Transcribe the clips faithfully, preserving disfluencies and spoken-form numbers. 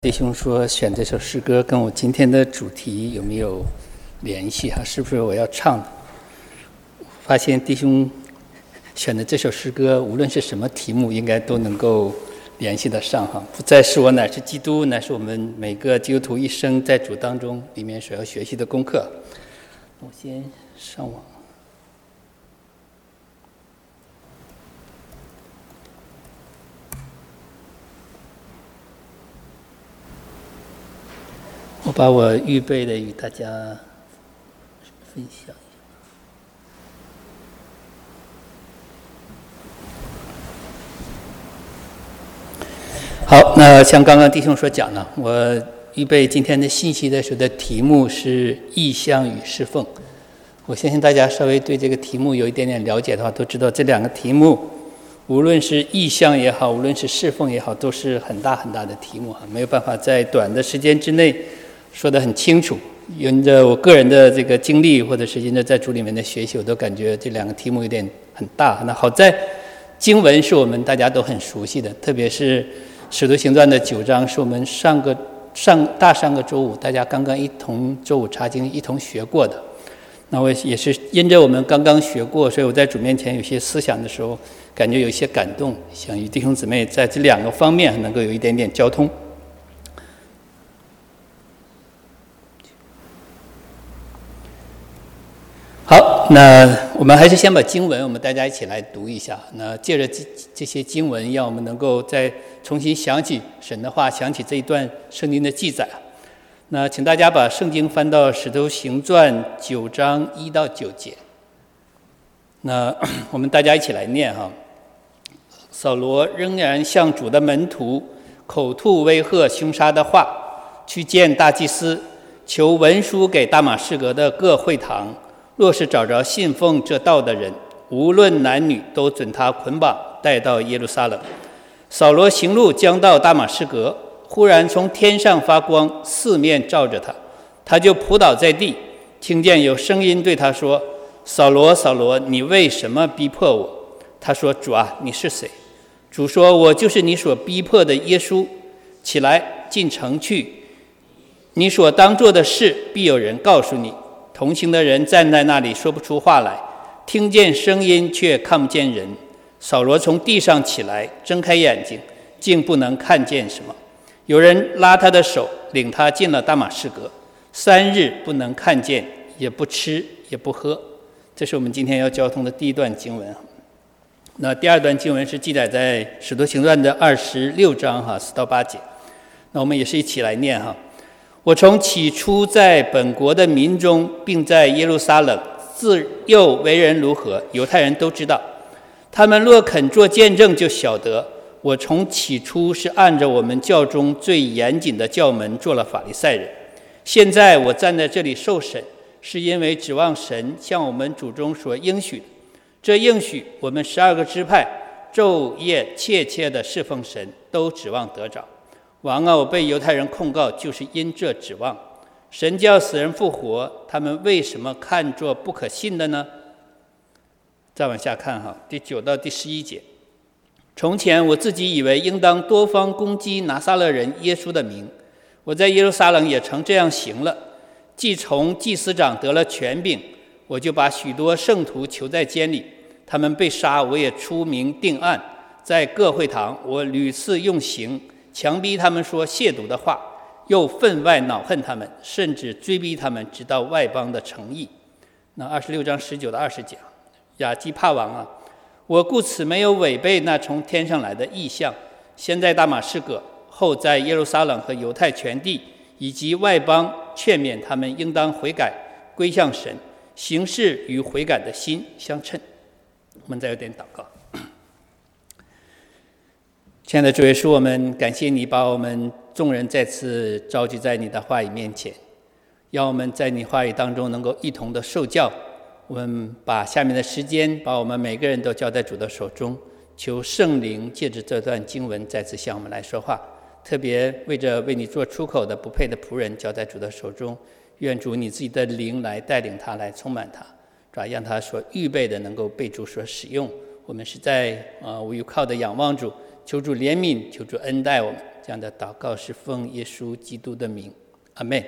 弟兄说选这首诗歌跟我今天的主题有没有联系哈？是不是我要唱的？发现弟兄选的这首诗歌，无论是什么题目，应该都能够联系得上哈。不再是我，乃是基督，乃是我们每个基督徒一生在主当中里面所要学习的功课。我先上网。我把我预备的与大家分享一下。好，那像刚刚弟兄所讲的，我预备今天的信息的时候的题目是异象与侍奉。我相信大家稍微对这个题目有一点点了解的话，都知道这两个题目，无论是异象也好，无论是侍奉也好，都是很大很大的题目哈，没有办法在短的时间之内说得很清楚。因着我个人的这个经历，或者是因着在主里面的学习，我都感觉这两个题目有点很大。那好在经文是我们大家都很熟悉的，特别是使徒行传的九章，是我们上个上大上个周五大家刚刚一同周五查经一同学过的。那我也是因着我们刚刚学过，所以我在主面前有些思想的时候，感觉有一些感动，想与弟兄姊妹在这两个方面能够有一点点交通。好，那我们还是先把经文我们大家一起来读一下。那借着这这些经文，让我们能够再重新想起神的话，想起这一段圣经的记载。那请大家把圣经翻到使徒行传九章一到九节。那我们大家一起来念哈。扫罗仍然向主的门徒口吐威吓凶杀的话，去见大祭司，求文书给大马士革的各会堂，若是找着信奉这道的人，无论男女，都准他捆绑带到耶路撒冷。扫罗行路将到大马士革，忽然从天上发光，四面照着他，他就扑倒在地，听见有声音对他说：扫罗，扫罗，你为什么逼迫我？他说：主啊，你是谁？主说：我就是你所逼迫的耶稣。起来，进城去，你所当做的事必有人告诉你。同行的人站在那里说不出话来，听见声音却看不见人。扫罗从地上起来，睁开眼睛，竟不能看见什么。有人拉他的手，领他进了大马士革，三日不能看见，也不吃也不喝。这是我们今天要交通的第一段经文。那第二段经文是记载在使徒行传的二十六章哈四到八节。那我们也是一起来念哈。我从起初在本国的民中，并在耶路撒冷自幼为人如何，犹太人都知道。他们若肯做见证，就晓得我从起初是按着我们教中最严谨的教门做了法利赛人。现在我站在这里受审，是因为指望神向我们祖宗所应许的。这应许我们十二个支派昼夜切切的侍奉神，都指望得着。王啊，我被犹太人控告，就是因这指望。神叫死人复活，他们为什么看作不可信的呢？再往下看哈，第九到第十一节。从前我自己以为应当多方攻击拿撒勒人耶稣的名，我在耶路撒冷也曾这样行了。既从祭司长得了权柄，我就把许多圣徒囚在监里，他们被杀，我也出名定案。在各会堂，我屡次用刑强逼他们说亵渎的话，又分外恼恨他们，甚至追逼他们，直到外邦的城邑。那二十六章十九到二十节，亚基帕王啊，我故此没有违背那从天上来的异象，先在大马士革，后在耶路撒冷和犹太全地以及外邦，劝勉他们应当悔改，归向神，行事与悔改的心相称。我们再有点祷告。亲爱的主耶稣，我们感谢你把我们众人再次召集在你的话语面前，让我们在你话语当中能够一同的受教。我们把下面的时间把我们每个人都交在主的手中，求圣灵借着这段经文再次向我们来说话，特别为着为你做出口的不配的仆人交在主的手中，愿主你自己的灵来带领他，来充满他，主让他所预备的能够被主所使用。我们是在呃无依靠的仰望主，求主怜悯，求主恩待我们， 这样的祷告是奉耶稣基督的名，阿们。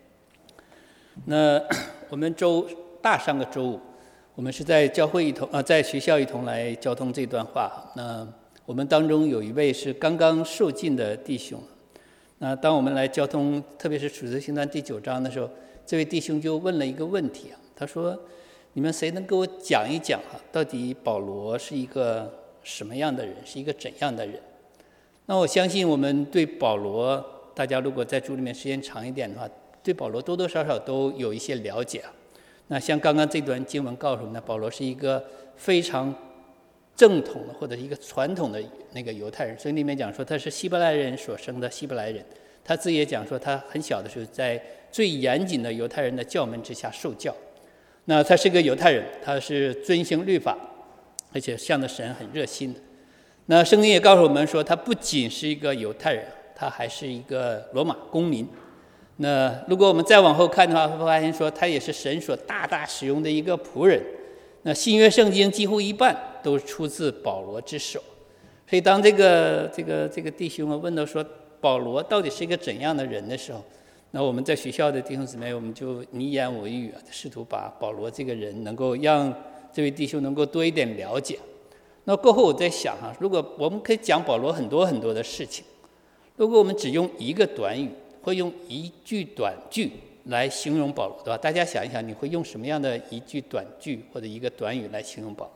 那我们周大上个周五，我们是在教会一同啊，在学校一同来交通这段话。那我们当中有一位是刚刚受浸的弟兄。那当我们来交通，特别是《使徒行传》第九章的时候，这位弟兄就问了一个问题啊，他说：“你们谁能给我讲一讲啊？到底保罗是一个什么样的人，是一个怎样的人？”那我相信我们对保罗，大家如果在主里面时间长一点的话，对保罗多多少少都有一些了解啊。那像刚刚这段经文告诉我们的，保罗是一个非常正统的或者一个传统的那个犹太人，所以里面讲说他是希伯来人所生的希伯来人。他自己也讲说，他很小的时候在最严谨的犹太人的教门之下受教。那他是个犹太人，他是遵行律法，而且向着神很热心的。那圣经也告诉我们说，他不仅是一个犹太人，他还是一个罗马公民。那如果我们再往后看的话，会发现说他也是神所大大使用的一个仆人。那新约圣经几乎一半都出自保罗之手。所以当这个这个这个弟兄们问到说保罗到底是一个怎样的人的时候，那我们在学校的弟兄姊妹，我们就你言我语啊，试图把保罗这个人能够让这位弟兄能够多一点了解。那过后我在想哈、啊，如果我们可以讲保罗很多很多的事情，如果我们只用一个短语或用一句短句来形容保罗的话，大家想一想，你会用什么样的一句短句或者一个短语来形容保罗？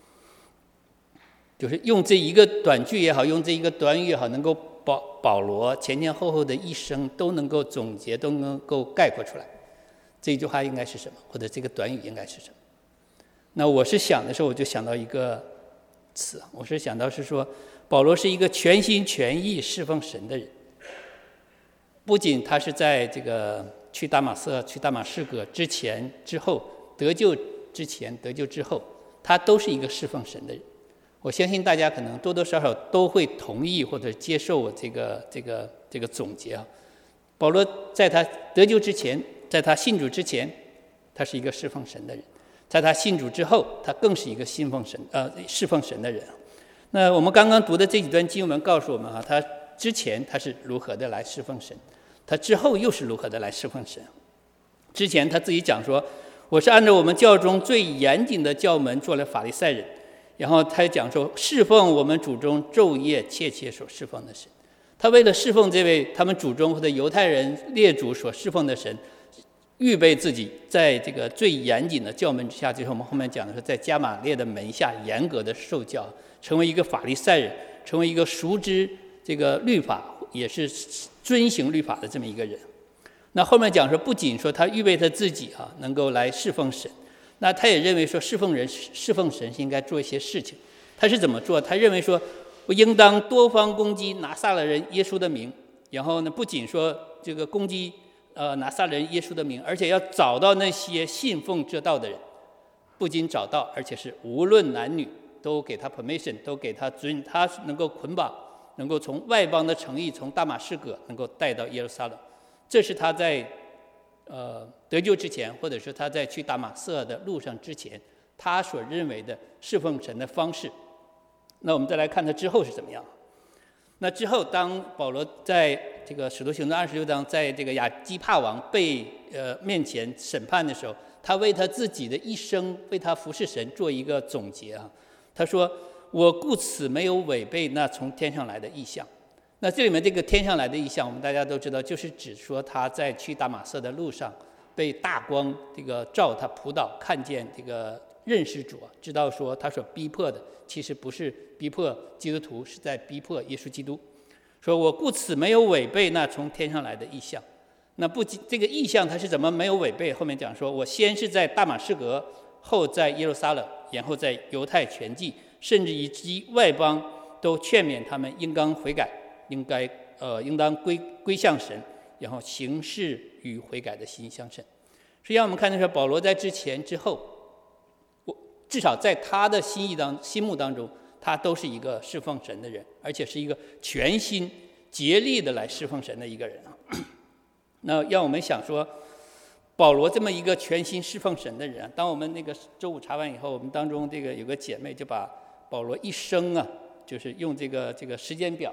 就是用这一个短句也好，用这一个短语也好，能够保保罗前前后后的一生都能够总结，都能够概括出来。这句话应该是什么？或者这个短语应该是什么？那我是想的时候，我就想到一个词，我是想到是说，保罗是一个全心全意侍奉神的人。不仅他是在这个去大马色、去大马士革之前、之后得救之前、得救之后，他都是一个侍奉神的人。我相信大家可能多多少少都会同意或者接受我这个这个这个总结啊。保罗在他得救之前，在他信主之前，他是一个侍奉神的人；在他信主之后，他更是一个信奉神呃侍奉神的人。那我们刚刚读的这几段经文告诉我们啊，他之前他是如何的来侍奉神，他之后又是如何的来侍奉神。之前他自己讲说，我是按照我们教中最严谨的教门做了法利赛人。然后他讲说，侍奉我们主中昼夜切切所侍奉的神。他为了侍奉这位他们主中或者犹太人列祖所侍奉的神，预备自己在这个最严谨的教门之下，就是我们后面讲的是在加玛列的门下严格的受教，成为一个法利赛人，成为一个熟知这个律法，也是遵行律法的这么一个人。那后面讲说，不仅说他预备他自己啊，能够来侍奉神，那他也认为说侍奉人侍奉神是应该做一些事情。他是怎么做？他认为说，我应当多方攻击拿撒勒人耶稣的名，然后呢，不仅说这个攻击呃拿撒勒人耶稣的名，而且要找到那些信奉这道的人，不仅找到，而且是无论男女都给他 permission， 都给他准，他能够捆绑，能够从外邦的城邑，从大马士革能够带到耶路撒冷。这是他在呃得救之前，或者是他在去大马色的路上之前，他所认为的侍奉神的方式。那我们再来看他之后是怎么样。那之后，当保罗在这个使徒行传二十六章，在这个亚基帕王被呃面前审判的时候，他为他自己的一生，为他服侍神做一个总结啊。他说：“我故此没有违背那从天上来的异象。”那这里面这个天上来的异象，我们大家都知道，就是指说他在去大马色的路上被大光这个照他仆倒，看见这个认识主，知道说他所逼迫的其实不是逼迫基督徒，是在逼迫耶稣基督。说我故此没有违背那从天上来的异象。那不这个异象他是怎么没有违背？后面讲说，我先是在大马士革，后在耶路撒冷，然后在犹太全地，甚至以及外邦，都劝勉他们应当悔改，应该呃应当归归向神，然后行事与悔改的心相称。实际上我们看的是保罗在之前之后，我至少在他的心意当心目当中，他都是一个侍奉神的人，而且是一个全心竭力的来侍奉神的一个人啊。那让我们想说，保罗这么一个全心侍奉神的人啊，当我们那个周五查完以后，我们当中这个有个姐妹就把保罗一生啊，就是用这个这个时间表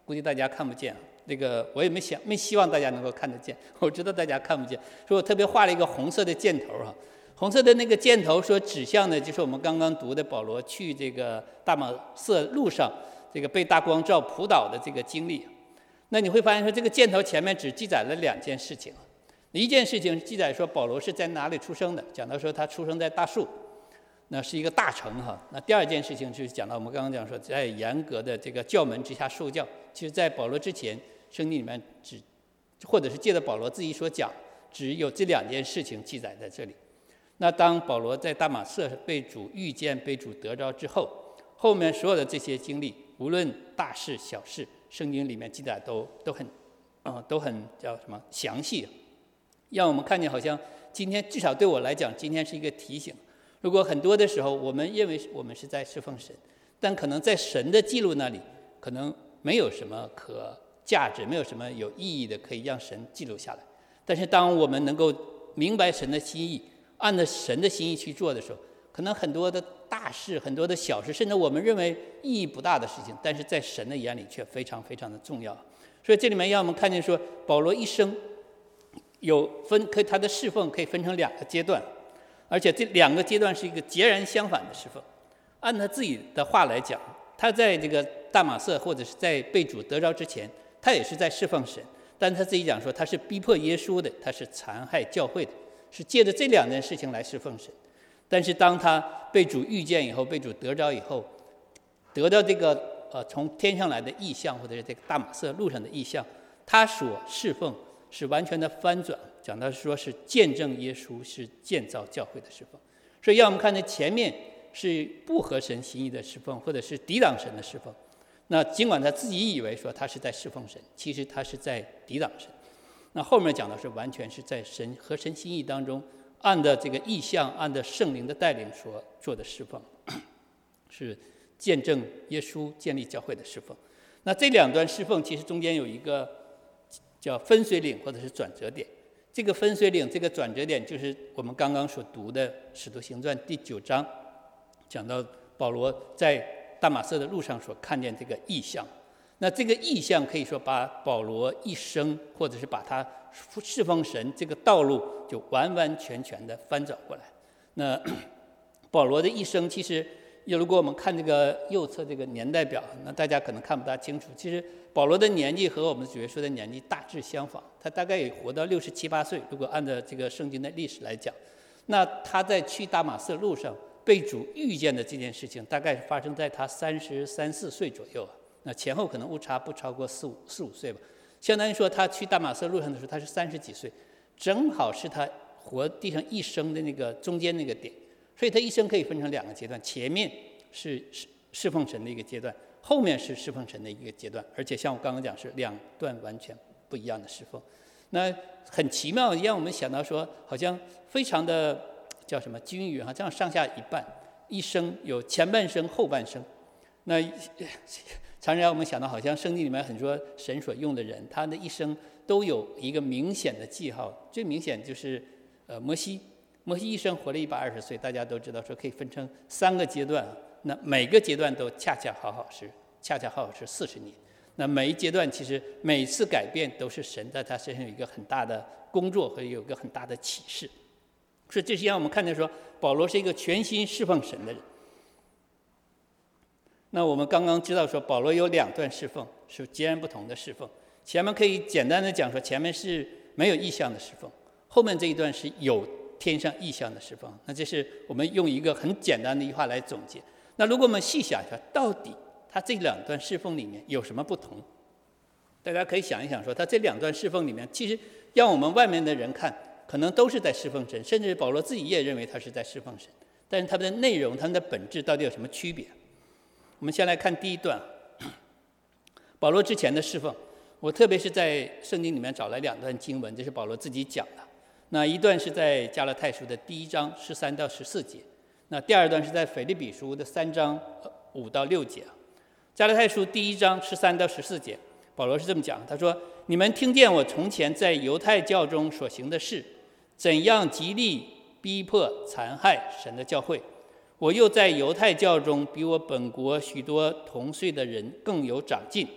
估计大家看不见啊。那个我也没想没希望大家能够看得见，我知道大家看不见，所以我特别画了一个红色的箭头啊。红色的那个箭头所指向的就是我们刚刚读的保罗去这个大马色路上这个被大光照扑倒的这个经历。那你会发现说，这个箭头前面只记载了两件事情。一件事情记载说保罗是在哪里出生的，讲到说他出生在大树，那是一个大城哈。那第二件事情就是讲到我们刚刚讲说，在严格的这个教门之下受教。其实在保罗之前，圣经里面只或者是借着保罗自己所讲，只有这两件事情记载在这里。那当保罗在大马色被主遇见、被主得着之后，后面所有的这些经历，无论大事小事，圣经里面记载都都很，呃，都很叫什么详细，让我们看见好像今天至少对我来讲，今天是一个提醒。如果很多的时候我们认为我们是在侍奉神，但可能在神的记录那里，可能没有什么可价值，没有什么有意义的可以让神记录下来。但是当我们能够明白神的心意，按照神的心意去做的时候，可能很多的大事，很多的小事，甚至我们认为意义不大的事情，但是在神的眼里却非常非常的重要。所以这里面让我们看见说，保罗一生有分，可以他的侍奉可以分成两个阶段，而且这两个阶段是一个截然相反的侍奉。按他自己的话来讲，他在这个大马色或者是在被主得着之前，他也是在侍奉神，但他自己讲说他是逼迫耶稣的，他是残害教会的，是借着这两件事情来侍奉神。但是当他被主遇见以后，被主得着以后，得到这个呃从天上来的异象，或者是这个大马色路上的异象，他所侍奉是完全的翻转，讲到说是见证耶稣，是建造教会的侍奉。所以让我们看到前面是不合神心意的侍奉，或者是抵挡神的侍奉。那尽管他自己以为说他是在侍奉神，其实他是在抵挡神。那后面讲的是完全是在神合神心意当中，按照这个意象，按照圣灵的带领所做的侍奉，是见证耶稣建立教会的侍奉。那这两段侍奉其实中间有一个叫分水岭或者是转折点。这个分水岭，这个转折点就是我们刚刚所读的《使徒行传》第九章，讲到保罗在大马色的路上所看见这个异象。那这个异象可以说把保罗一生，或者是把他侍奉神这个道路就完完全全的翻转过来。那保罗的一生，其实如果我们看这个右侧这个年代表，那大家可能看不大清楚。其实保罗的年纪和我们主耶稣的年纪大致相仿，他大概也活到六十七八岁。如果按照这个圣经的历史来讲，那他在去大马色路上被主遇见的这件事情，大概是发生在他三十三四岁左右啊。那前后可能误差不超过四五四五岁吧。相当于说他去大马色路上的时候，他是三十几岁，正好是他活地上一生的那个中间那个点。所以他一生可以分成两个阶段，前面是侍奉神的一个阶段，后面是侍奉神的一个阶段，而且像我刚刚讲是两段完全不一样的侍奉。那很奇妙，让我们想到说好像非常的叫什么均匀哈，这样上下一半，一生有前半生后半生。那常常让我们想到好像圣经里面很多神所用的人，他的一生都有一个明显的记号。最明显就是呃摩西，摩西一生活了一百二十岁，大家都知道说可以分成三个阶段，那每个阶段都恰恰好好是恰恰好好是四十年。那每一阶段其实每次改变都是神在他身上有一个很大的工作和有一个很大的启示。所以这是让我们看见说保罗是一个全心侍奉神的人。那我们刚刚知道说保罗有两段侍奉是截然不同的侍奉，前面可以简单的讲说前面是没有异象的侍奉，后面这一段是有天上异象的侍奉。那这是我们用一个很简单的一句话来总结。那如果我们细想一下，到底他这两段侍奉里面有什么不同？大家可以想一想说他这两段侍奉里面，其实让我们外面的人看可能都是在侍奉神，甚至保罗自己也认为他是在侍奉神，但是他们的内容，他们的本质到底有什么区别？我们先来看第一段，保罗之前的侍奉。我特别是在圣经里面找来两段经文，这是保罗自己讲的。那一段是在加拉太书的第一章十三到十四节，那第二段是在腓立比书的三章五到六节。加拉太书第一章十三到十四节，保罗是这么讲，他说：你们听见我从前在犹太教中所行的事，怎样极力逼迫残害神的教会，我又在犹太教中比我本国许多同岁的人更有长进，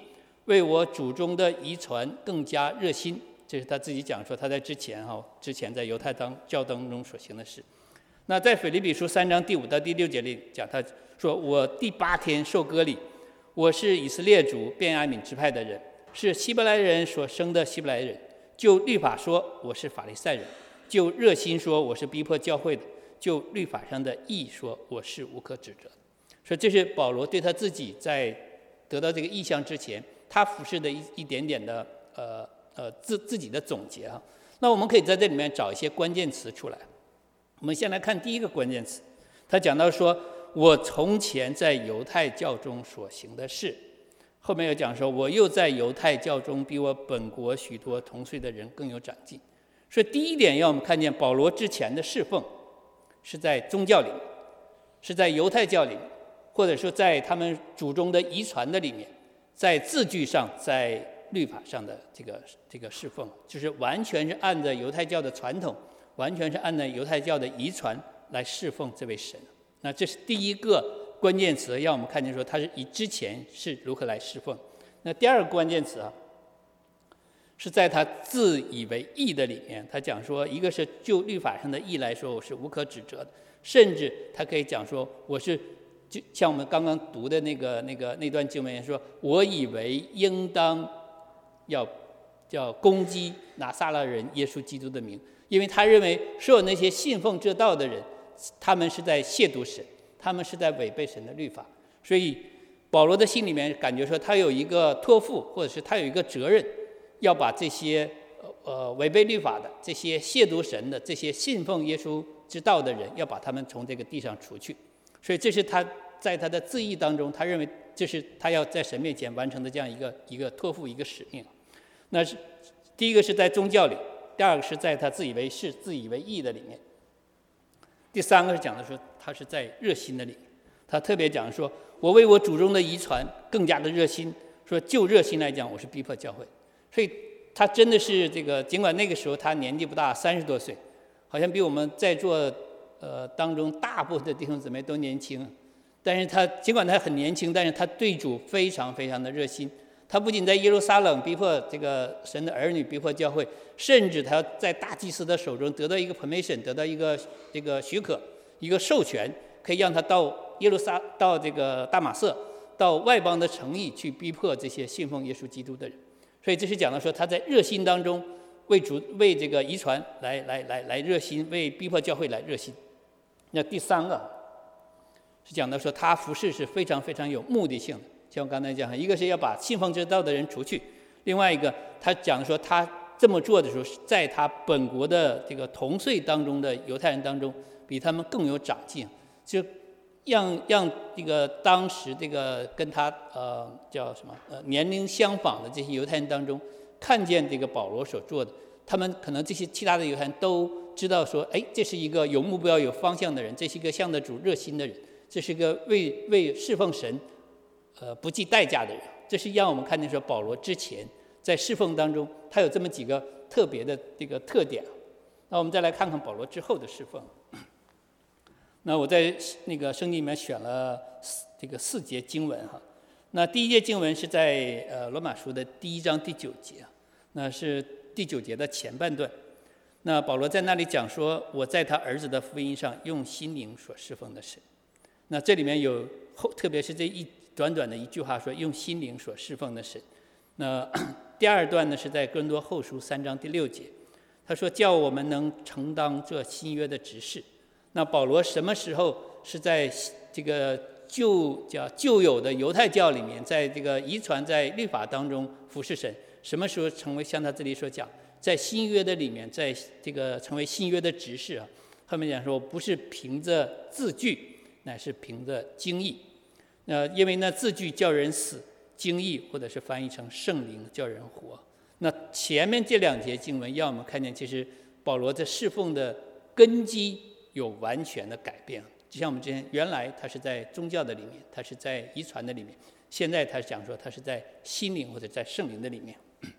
为我祖宗的遗传更加热心。这是他自己讲说他在之前哈之前在犹太当教当中所行的事。那在腓立比书三章第五到第六节里讲，他说我第八天受割礼，我是以色列族便雅悯支派的人，是希伯来人所生的希伯来人。就律法说我是法利赛人，就热心说我是逼迫教会的，就律法上的义说我是无可指责。所以这是保罗对他自己在得到这个意象之前他服侍的一一点点的呃呃自自己的总结啊。那我们可以在这里面找一些关键词出来。我们先来看第一个关键词，他讲到说我从前在犹太教中所行的事，后面又讲说我又在犹太教中比我本国许多同岁的人更有长进。所以第一点要我们看见保罗之前的侍奉是在宗教里面，是在犹太教里面，或者说在他们祖宗的遗传的里面，在字句上，在律法上的这个这个侍奉，就是完全是按照犹太教的传统，完全是按照犹太教的遗传来侍奉这位神。那这是第一个关键词，让我们看见说他是以之前是如何来侍奉。那第二个关键词啊，是在他自以为义的里面，他讲说一个是就律法上的义来说我是无可指责的，甚至他可以讲说我是就像我们刚刚读的那个那个那段经文说，我以为应当要叫攻击拿撒勒人耶稣基督的名，因为他认为所有那些信奉这道的人，他们是在亵渎神，他们是在违背神的律法。所以保罗的心里面感觉说他有一个托付，或者是他有一个责任，要把这些呃违背律法的、这些亵渎神的、这些信奉耶稣之道的人，要把他们从这个地上除去。所以这是他在他的自义当中，他认为这是他要在神面前完成的这样一个一个托付、一个使命。那是第一个是在宗教里，第二个是在他自以为是、自以为义的里面，第三个是讲的说他是在热心的里面。他特别讲说我为我祖宗的遗传更加的热心，说就热心来讲我是逼迫教会。所以他真的是这个，尽管那个时候他年纪不大，三十多岁，好像比我们在座呃当中大部分的弟兄姊妹都年轻，但是他尽管他很年轻，但是他对主非常非常的热心。他不仅在耶路撒冷逼迫这个神的儿女，逼迫教会，甚至他在大祭司的手中得到一个 permission， 得到一个这个许可，一个授权，可以让他到耶路撒到这个大马色，到外邦的城邑去逼迫这些信奉耶稣基督的人。所以这是讲到说他在热心当中为主为这个遗传来来来来热心，为逼迫教会来热心。那第三个是讲到说他服事是非常非常有目的性的，像我刚才讲，一个是要把信奉之道的人除去，另外一个他讲说他这么做的时候，在他本国的这个同岁当中的犹太人当中，比他们更有长进，就让让这个当时这个跟他呃叫什么呃年龄相仿的这些犹太人当中，看见这个保罗所做的，他们可能这些其他的犹太人都知道说，哎，这是一个有目标、有方向的人，这是一个向着主热心的人，这是一个为为侍奉神呃不计代价的人。这是让我们看见说保罗之前在侍奉当中，他有这么几个特别的这个特点。那我们再来看看保罗之后的侍奉。那我在那个圣经里面选了这个四节经文哈。那第一节经文是在呃罗马书的第一章第九节，那是第九节的前半段。那保罗在那里讲说，我在他儿子的福音上用心灵所侍奉的神。那这里面有后，特别是这一短短的一句话说用心灵所侍奉的神。那第二段呢是在哥林多后书三章第六节，他说叫我们能承当这新约的职事。那保罗什么时候是在这个旧叫旧有的犹太教里面，在这个遗传在律法当中服侍神？什么时候成为像他这里所讲，在新约的里面，在这个成为新约的执事啊？后面讲说不是凭着字句，乃是凭着经意。呃，因为那字句叫人死，经意或者是翻译成圣灵叫人活。那前面这两节经文让我们看见，其实保罗在侍奉的根基有完全的改变。就像我们之前原来他是在宗教的里面，他是在遗传的里面，现在他讲说他是在心灵或者在圣灵的里面。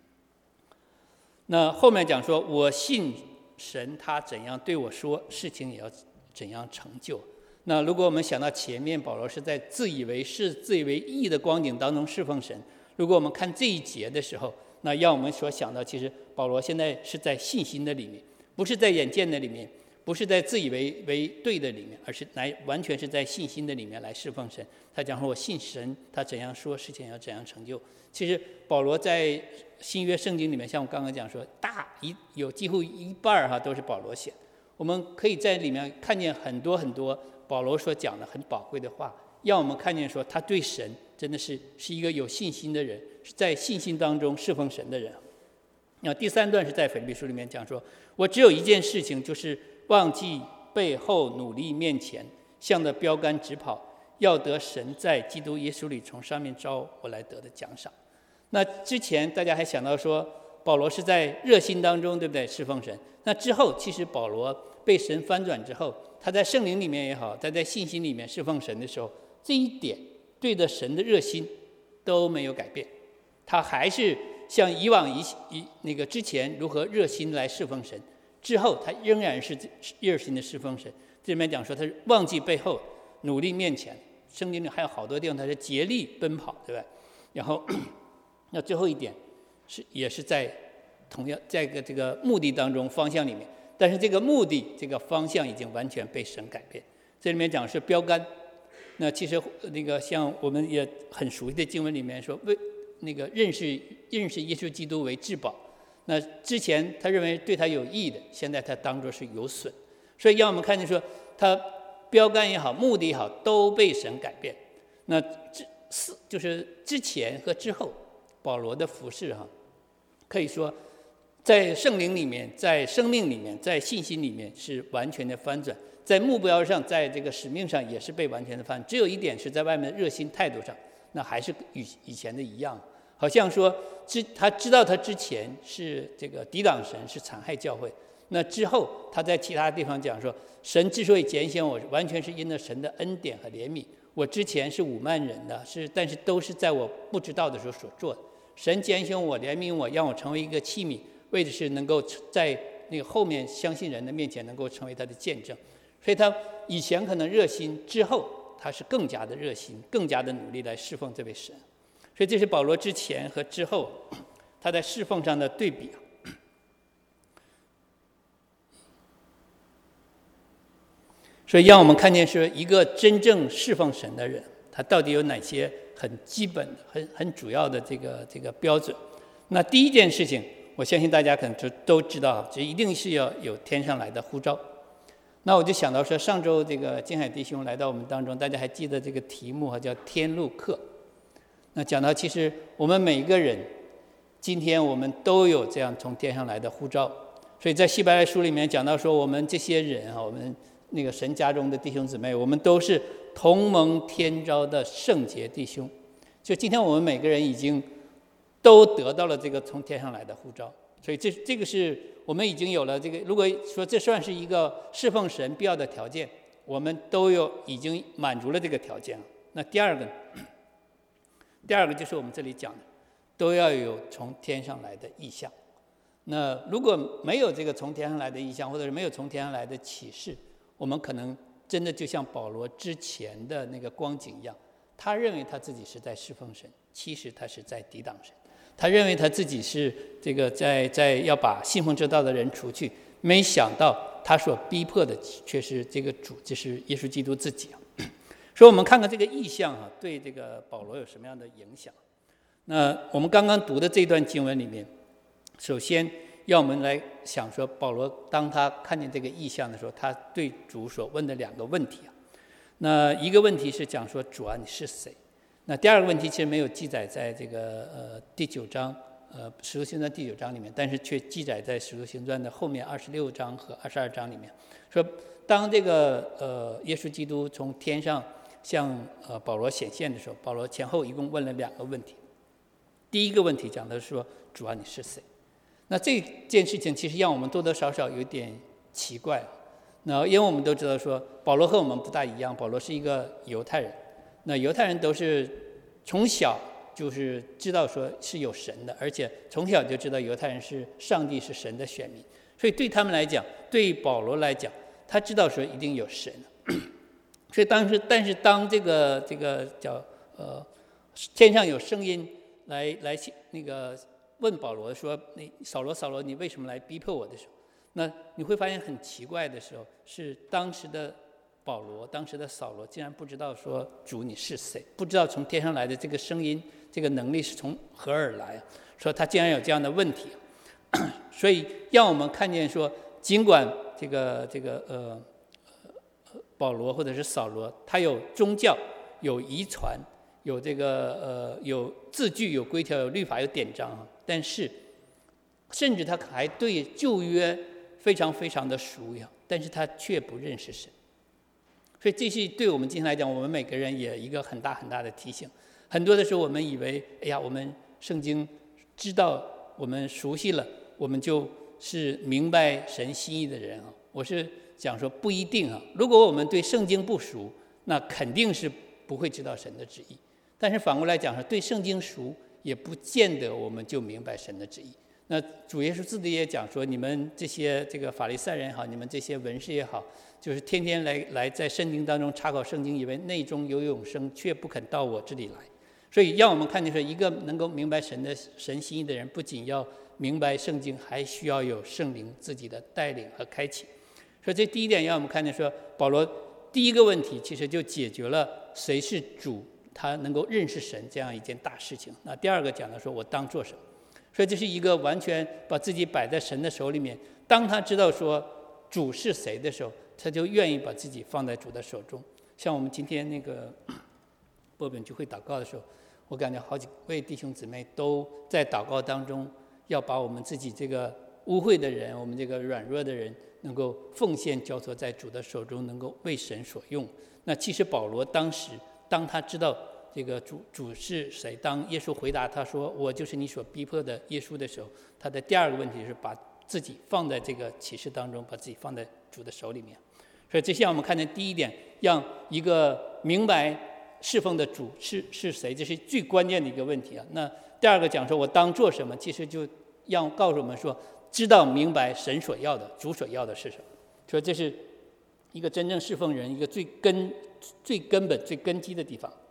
那后面讲说我信神，他怎样对我说，事情也要怎样成就。那如果我们想到前面保罗是在自以为是、自以为义的光景当中侍奉神， 如果我们看这一节的时候，那让我们所想到，其实保罗现在是在信心的里面，不是在眼见的里面，不是在自以为为对的里面，而是来完全是在信心的里面来侍奉神。他讲说我信神，他怎样说事情要怎样成就。其实保罗在新约圣经里面，像我刚刚讲说，大一有几乎一半哈都是保罗写的。我们可以在里面看见很多很多保罗所讲的很宝贵的话，让我们看见说他对神真的是是一个有信心的人，是在信心当中侍奉神的人。那第三段是在腓立比书里面讲说，我只有一件事情，就是忘记背后，努力面前，向着标杆直跑，要得神在基督耶稣里从上面招我来得的奖赏。那之前大家还想到说保罗是在热心当中，对不对，侍奉神。那之后其实保罗被神翻转之后，他在圣灵里面也好，他在信心里面侍奉神的时候，这一点对着神的热心都没有改变，他还是像以往一一那个之前如何热心来侍奉神，之后他仍然是热心的侍奉神。这里面讲说他是忘记背后，努力面前，圣经里还有好多地方他是竭力奔跑，对吧？然后那最后一点是也是在同样在个这个目的当中方向里面，但是这个目的这个方向已经完全被神改变。这里面讲是标杆，那其实那个像我们也很熟悉的经文里面说，为那个认识认识耶稣基督为至宝。那之前他认为对他有益的，现在他当作是有损。所以让我们看见说，他标杆也好，目的也好，都被神改变。那之就是之前和之后，保罗的服事哈，可以说在圣灵里面，在生命里面，在信心里面是完全的翻转，在目标上，在这个使命上也是被完全的翻转。只有一点是在外面的热心态度上，那还是与以前的一样，好像说知他知道他之前是这个抵挡神，是残害教会。那之后他在其他地方讲说，神之所以拣选我，完全是因着神的恩典和怜悯。我之前是侮慢人的，是但是都是在我不知道的时候所做的。神拣选我，怜悯我，让我成为一个器皿，为的是能够在那个后面相信人的面前能够成为他的见证。所以他以前可能热心，之后他是更加的热心，更加的努力来侍奉这位神。所以这是保罗之前和之后他在侍奉上的对比。所以让我们看见是一个真正侍奉神的人，他到底有哪些很基本的、很很主要的这个这个标准。那第一件事情，我相信大家可能就都知道，这一定是要有天上来的呼召。那我就想到说，上周这个金海弟兄来到我们当中，大家还记得这个题目叫天路客。那讲到其实我们每一个人今天我们都有这样从天上来的呼召。所以在希伯来书里面讲到说，我们这些人啊，我们那个神家中的弟兄姊妹，我们都是同蒙天召的圣洁弟兄。就今天我们每个人已经都得到了这个从天上来的呼召，所以这这个是我们已经有了这个。如果说这算是一个侍奉神必要的条件，我们都有已经满足了这个条件了。那第二个，第二个就是我们这里讲的，都要有从天上来的意象。那如果没有这个从天上来的意象，或者是没有从天上来的启示，我们可能真的就像保罗之前的那个光景一样，他认为他自己是在侍奉神，其实他是在抵挡神。他认为他自己是这个在在要把信奉之道的人除去，没想到他所逼迫的却是这个主，就是耶稣基督自己。所以我们看看这个意象啊，对这个保罗有什么样的影响。那我们刚刚读的这段经文里面，首先要我们来想说，保罗当他看见这个意象的时候，他对主所问的两个问题啊。那一个问题是讲说，主啊，你是谁？那第二个问题其实没有记载在这个呃第九章呃使徒行传第九章里面，但是却记载在使徒行传的后面二十六章和二十二章里面。说当这个呃耶稣基督从天上向呃保罗显现的时候，保罗前后一共问了两个问题。第一个问题讲的是说，主啊，你是谁？那这件事情其实让我们多多少少有点奇怪。那因为我们都知道说，保罗和我们不大一样，保罗是一个犹太人。那犹太人都是从小就是知道说是有神的，而且从小就知道犹太人是上帝是神的选民，所以对他们来讲，对保罗来讲，他知道说一定有神。所以当时，但是当这个这个叫呃天上有声音来来那个问保罗说：“你扫罗，扫罗，你为什么来逼迫我的时候？”那你会发现很奇怪的时候，是当时的保罗，当时的扫罗竟然不知道说主你是谁，不知道从天上来的这个声音，这个能力是从何而来，说他竟然有这样的问题。所以让我们看见说，尽管这个这个呃保罗或者是扫罗，他有宗教，有遗传，有这个呃有字句，有规条，有律法，有典章啊，但是甚至他还对旧约非常非常的熟呀，但是他却不认识神。所以这是对我们今天来讲，我们每个人也一个很大很大的提醒。很多的时候我们以为，哎呀，我们圣经知道，我们熟悉了，我们就是明白神心意的人啊。我是讲说不一定啊，如果我们对圣经不熟，那肯定是不会知道神的旨意。但是反过来讲说，对圣经熟，也不见得我们就明白神的旨意。那主耶稣自己也讲说，你们这些这个法利赛人也好，你们这些文士也好，就是天天来来在圣经当中查考圣经，以为内中有永生，却不肯到我这里来。所以让我们看见说，一个能够明白神的神心意的人，不仅要明白圣经，还需要有圣灵自己的带领和开启。所以这第一点让我们看见说，保罗第一个问题其实就解决了谁是主，他能够认识神这样一件大事情。那第二个讲的说，我当做什么？所以这是一个完全把自己摆在神的手里面。当他知道说主是谁的时候，他就愿意把自己放在主的手中。像我们今天那个波本聚会祷告的时候，我感觉好几位弟兄姊妹都在祷告当中，要把我们自己这个污秽的人，我们这个软弱的人，能够奉献交托在主的手中，能够为神所用。那其实保罗当时当他知道这个主主是谁，当耶稣回答他说我就是你所逼迫的耶稣的时候，他的第二个问题是把自己放在这个启示当中，把自己放在主的手里面。所以这些我们看见第一点，让一个明白侍奉的主是是谁，这是最关键的一个问题啊。那第二个讲说我当做什么，其实就要告诉我们说，知道明白神所要的，主所要的是什么。所以这是一个真正侍奉人一个最根最根本最根基的地方。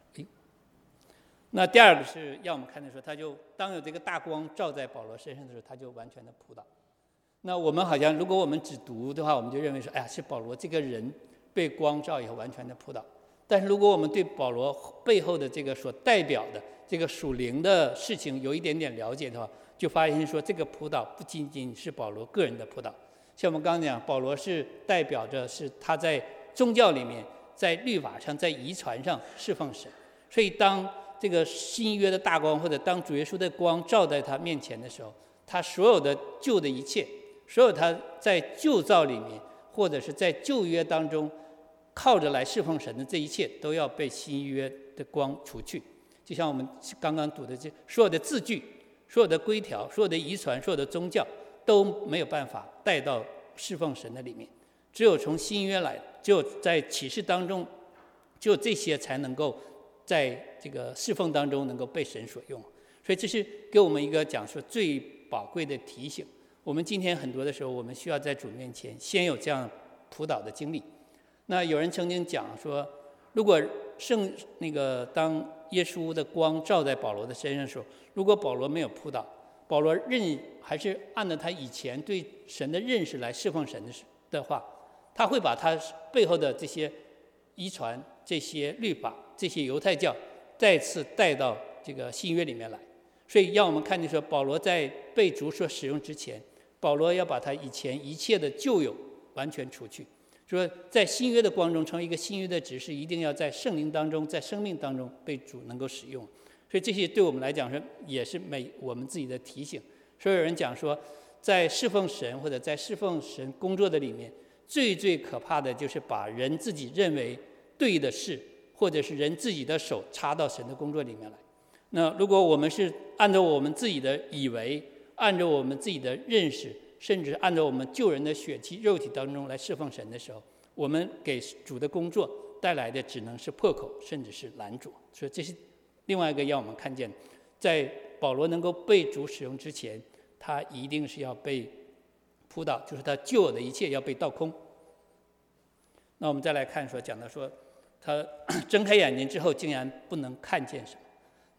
那第二个是让我们看见说，他就当有这个大光照在保罗身上的时候，他就完全的扑倒。那我们好像如果我们只读的话，我们就认为说，哎呀，是保罗这个人被光照以后完全的扑倒。但是如果我们对保罗背后的这个所代表的这个属灵的事情有一点点了解的话，就发现说，这个扑倒不仅仅是保罗个人的扑倒。像我们刚刚讲，保罗是代表着是他在宗教里面，在律法上，在遗传上侍奉神。所以当这个新约的大光，或者当主耶稣的光照在他面前的时候，他所有的旧的一切，所有他在旧造里面，或者是在旧约当中靠着来侍奉神的这一切，都要被新约的光除去。就像我们刚刚读的这所有的字句，所有的规条，所有的遗传，所有的宗教，都没有办法带到侍奉神的里面。只有从新约来，只有在启示当中，只有这些才能够在这个侍奉当中能够被神所用。所以这是给我们一个讲说最宝贵的提醒。我们今天很多的时候，我们需要在主面前先有这样扑倒的经历。那有人曾经讲说，如果圣那个当耶稣的光照在保罗的身上的时候，如果保罗没有扑倒，保罗认还是按照他以前对神的认识来侍奉神的话，他会把他背后的这些遗传、这些律法、这些犹太教再次带到这个新约里面来。所以让我们看见说，保罗在被主所使用之前，保罗要把他以前一切的旧有完全除去，说在新约的光中成为一个新约的执事，一定要在圣灵当中，在生命当中被主能够使用。所以这些对我们来讲说，也是每我们自己的提醒。所以有人讲说，在侍奉神或者在侍奉神工作的里面，最最可怕的就是把人自己认为对的事，或者是人自己的手插到神的工作里面来。那如果我们是按照我们自己的以为，按照我们自己的认识，甚至按照我们救人的血气肉体当中来侍奉神的时候，我们给主的工作带来的只能是破口，甚至是拦阻。所以这是另外一个让我们看见，在保罗能够被主使用之前，他一定是要被扑倒，就是他旧有的一切要被倒空。那我们再来看说，讲到说他睁开眼睛之后竟然不能看见什么。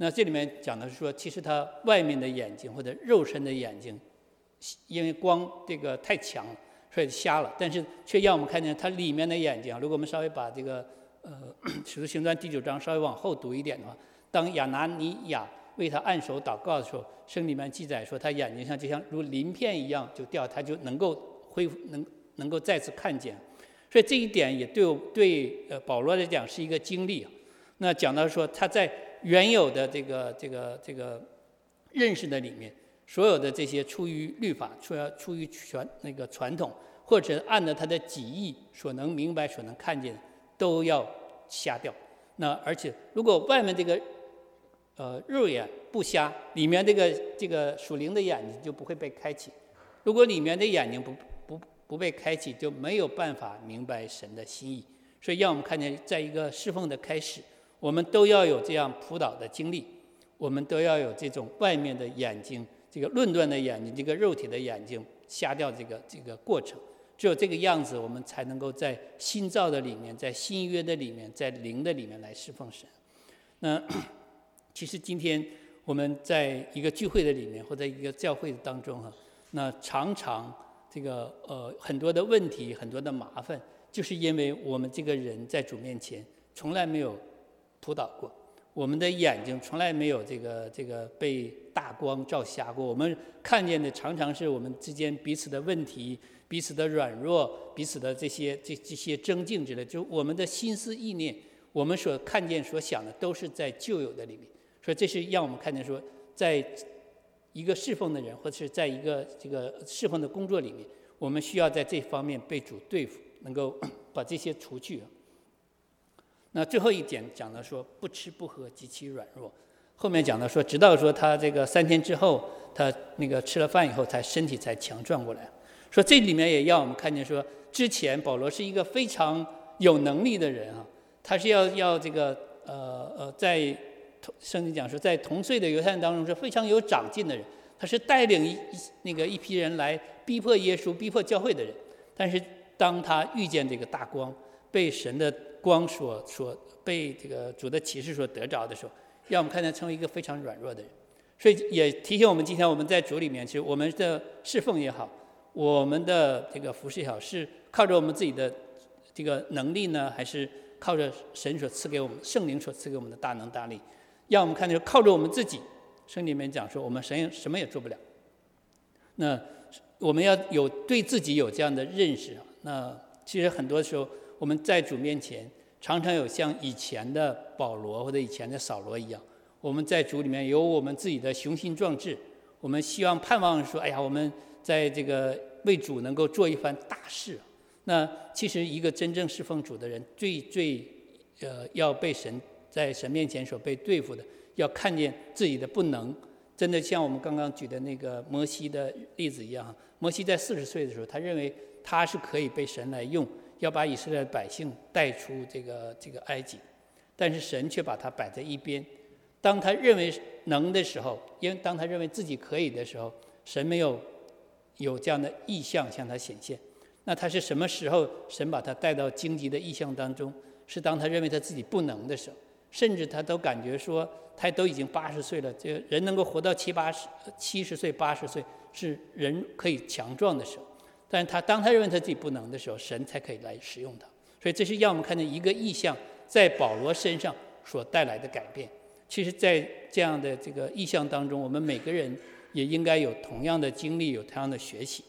那这里面讲的是说，其实他外面的眼睛或者肉身的眼睛，因为光这个太强了，所以瞎了。但是却让我们看见他里面的眼睛。如果我们稍微把这个呃《使徒行传》第九章稍微往后读一点的话，当亚拿尼亚为他按手祷告的时候，圣经里面记载说，他眼睛上就像如鳞片一样就掉，他就能够恢复，能能够再次看见。所以这一点也对对呃保罗来讲是一个经历。那讲到说他在原有的这个这个这个认识的里面，所有的这些出于律法、出出于传那个传统，或者按照他的己意所能明白、所能看见，都要瞎掉。那而且如果外面这个呃肉眼不瞎，里面这个这个属灵的眼睛就不会被开启。如果里面的眼睛不不不被开启，就没有办法明白神的心意。所以让我们看见，在一个侍奉的开始，我们都要有这样辅导的经历，我们都要有这种外面的眼睛，这个论断的眼睛，这个肉体的眼睛瞎掉这个这个过程。只有这个样子，我们才能够在新造的里面，在新约的里面，在灵的里面来侍奉神。那其实今天我们在一个聚会的里面，或者一个教会当中哈，那常常这个呃很多的问题，很多的麻烦，就是因为我们这个人在主面前从来没有辅导过，我们的眼睛从来没有这个这个被大光照瞎过，我们看见的常常是我们之间彼此的问题，彼此的软弱，彼此的这些这这些争竞之类，就我们的心思意念，我们所看见所想的都是在旧有的里面。所以这是让我们看见说，在一个侍奉的人，或者是在一个这个侍奉的工作里面，我们需要在这方面被主对付，能够把这些除去。那最后一点讲到说，不吃不喝极其软弱。后面讲到说，直到说他这个三天之后，他那个吃了饭以后，才身体才强壮过来。说这里面也让我们看见说，之前保罗是一个非常有能力的人啊，他是要要这个呃呃在圣经讲说，在同岁的犹太人当中是非常有长进的人，他是带领一那个一批人来逼迫耶稣、逼迫教会的人。但是当他遇见这个大光，被神的光所所被这个主的启示所得着的时候，让我们看见成为一个非常软弱的人。所以也提醒我们，今天我们在主里面，其实我们的侍奉也好，我们的这个服事也好，是靠着我们自己的这个能力呢，还是靠着神所赐给我们、圣灵所赐给我们的大能大力？让我们看见靠着我们自己，圣经里面讲说，我们神什么也做不了。那我们要有对自己有这样的认识。那其实很多时候我们在主面前，常常有像以前的保罗或者以前的扫罗一样，我们在主里面有我们自己的雄心壮志，我们希望盼望说，哎呀，我们在这个为主能够做一番大事。那其实一个真正侍奉主的人，最最呃要被神在神面前所被对付的，要看见自己的不能。真的像我们刚刚举的那个摩西的例子一样，摩西在四十岁的时候，他认为他是可以被神来用，要把以色列百姓带出这个这个埃及，但是神却把他摆在一边。当他认为能的时候，因为当他认为自己可以的时候，神没有有这样的意象向他显现。那他是什么时候神把他带到荆棘的意象当中？是当他认为他自己不能的时候，甚至他都感觉说他都已经八十岁了，这个人能够活到七八十、七十岁、八十岁是人可以强壮的时候。但是他当他认为他自己不能的时候，神才可以来使用他。所以这是让我们看见一个意象在保罗身上所带来的改变。其实在这样的这个意象当中，我们每个人也应该有同样的经历，有同样的学习。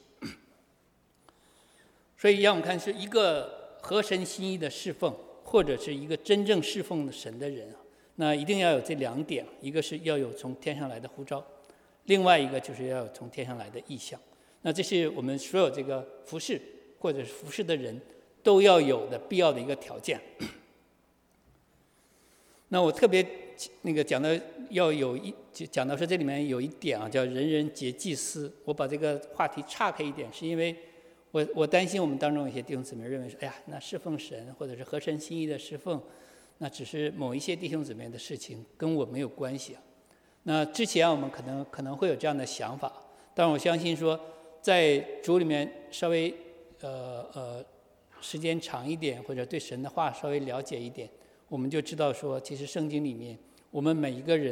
所以让我们看是一个合神心意的侍奉，或者是一个真正侍奉神的人，那一定要有这两点，一个是要有从天上来的呼召，另外一个就是要有从天上来的意象。那这是我们所有这个服事或者是服事的人都要有的必要的一个条件。那我特别那个讲到要有一讲到说这里面有一点啊，叫人人皆祭司。我把这个话题岔开一点，是因为我我担心我们当中有些弟兄姊妹认为说，哎呀，那侍奉神或者是合神心意的侍奉，那只是某一些弟兄姊妹的事情，跟我没有关系啊。那之前我们可能可能会有这样的想法，但我相信说，在主里面稍微呃呃时间长一点，或者对神的话稍微了解一点，我们就知道说，其实圣经里面我们每一个人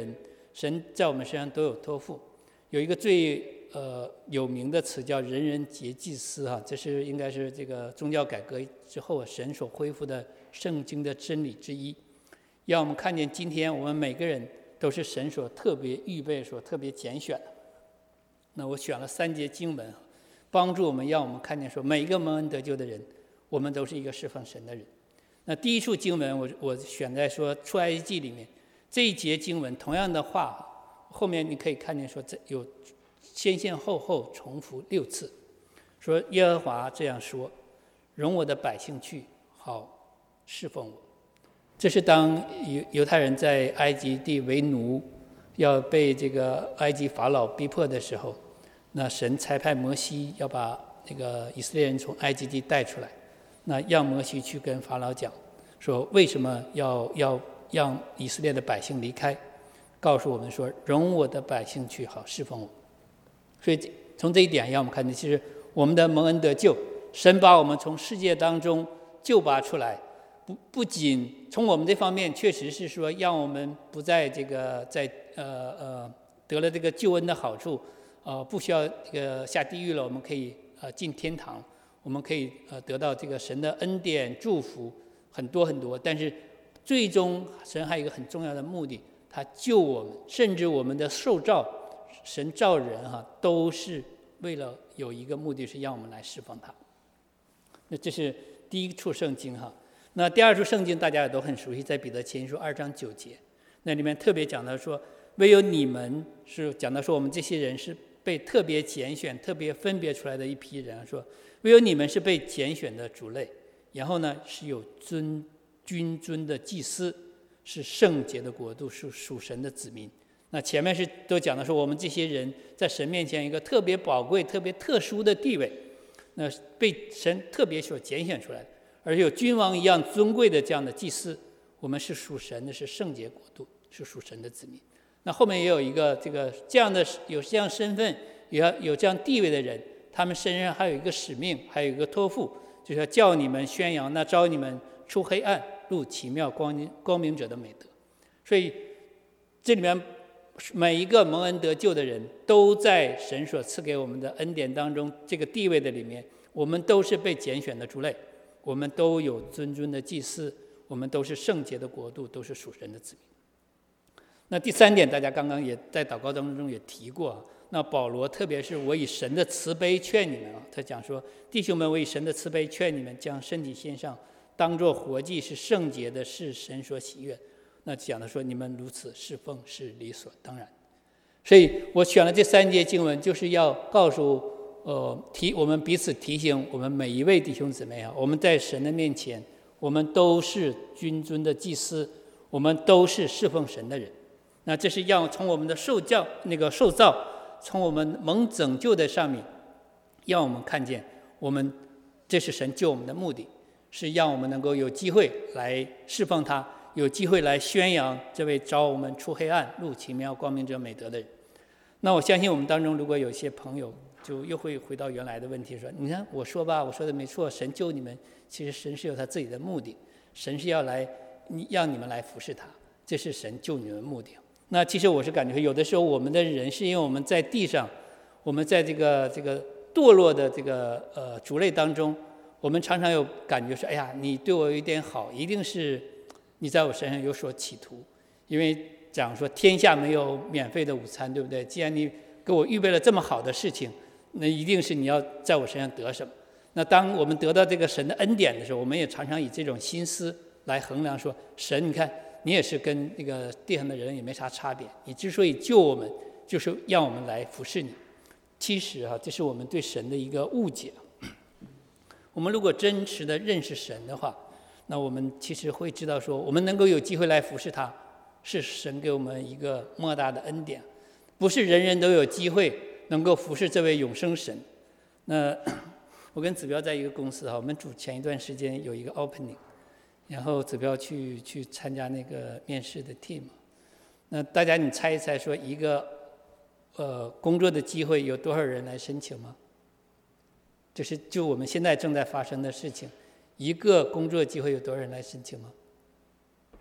神在我们身上都有托付。有一个最呃有名的词叫人人皆祭司哈，这是应该是这个宗教改革之后神所恢复的圣经的真理之一，让我们看见今天我们每个人都是神所特别预备、所特别拣选的。那我选了三节经文，帮助我们，让我们看见说，每一个蒙恩得救的人，我们都是一个侍奉神的人。那第一处经文我，我选在说出埃及记里面这一节经文，同样的话，后面你可以看见说，这有先先后后重复六次，说耶和华这样说：容我的百姓去，好侍奉我。这是当犹犹太人在埃及地为奴，要被这个埃及法老逼迫的时候，那神差派摩西要把那个以色列人从埃及地带出来，那让摩西去跟法老讲，说为什么要要让以色列的百姓离开，告诉我们说，容我的百姓去，好侍奉我。所以从这一点让我们看见，其实我们的蒙恩得救，神把我们从世界当中救拔出来，不不仅从我们这方面确实是说让我们不在这个在呃呃得了这个救恩的好处，呃不需要这个下地狱了，我们可以呃进天堂，我们可以呃得到这个神的恩典祝福很多很多，但是最终神还有一个很重要的目的，他救我们，甚至我们的受造，神造人哈、啊，都是为了有一个目的，是让我们来释放他。那这是第一处圣经哈。那第二处圣经大家也都很熟悉，在彼得前书二章九节，那里面特别讲到说，唯有你们是讲到说我们这些人是被特别拣选、特别分别出来的一批人，说唯有你们是被拣选的族类，然后呢是有尊君尊的祭司，是圣洁的国度，是属神的子民。那前面是都讲到说，我们这些人在神面前一个特别宝贵、特别特殊的地位，那被神特别所拣选出来的，而且有君王一样尊贵的这样的祭司，我们是属神的，是圣洁国度，是属神的子民。那后面也有一个这个这样的有这样身份、有有这样地位的人，他们身上还有一个使命，还有一个托付，就是要叫你们宣扬那召你们出黑暗入奇妙光光明者的美德。所以这里面每一个蒙恩得救的人，都在神所赐给我们的恩典当中，这个地位的里面，我们都是被拣选的族类，我们都有尊尊的祭司，我们都是圣洁的国度，都是属神的子民。那第三点，大家刚刚也在祷告当中也提过，那保罗特别是我以神的慈悲劝你们啊，他讲说，弟兄们，我以神的慈悲劝你们，将身体献上，当作活祭，是圣洁的，是神所喜悦。那讲的说，你们如此侍奉是理所当然。所以我选了这三节经文，就是要告诉呃提我们彼此提醒我们每一位弟兄姊妹啊，我们在神的面前，我们都是君尊的祭司，我们都是侍奉神的人。那这是要从我们的受教那个受造，从我们蒙拯救的上面，让我们看见我们这是神救我们的目的，是让我们能够有机会来侍奉他，有机会来宣扬这位召我们出黑暗入奇妙光明者美德的人。那我相信我们当中如果有些朋友就又会回到原来的问题，说你看我说吧，我说的没错，神救你们，其实神是有他自己的目的，神是要来让你们来服侍他，这是神救你们的目的。那其实我是感觉有的时候我们的人是因为我们在地上，我们在这个这个堕落的这个呃族类当中，我们常常有感觉说，哎呀，你对我有一点好，一定是你在我身上有所企图，因为讲说天下没有免费的午餐，对不对？既然你给我预备了这么好的事情，那一定是你要在我身上得什么。那当我们得到这个神的恩典的时候，我们也常常以这种心思来衡量说，神你看你也是跟那个地上的人也没啥差别，你之所以救我们，就是让我们来服侍你。其实啊，这是我们对神的一个误解。我们如果真实的认识神的话，那我们其实会知道说，我们能够有机会来服侍他，是神给我们一个莫大的恩典，不是人人都有机会能够服侍这位永生神。那我跟子彪在一个公司哈，我们主前一段时间有一个 opening， 然后子彪去去参加那个面试的 team。那大家你猜一猜，说一个呃工作的机会有多少人来申请吗？就是就我们现在正在发生的事情，一个工作机会有多少人来申请吗？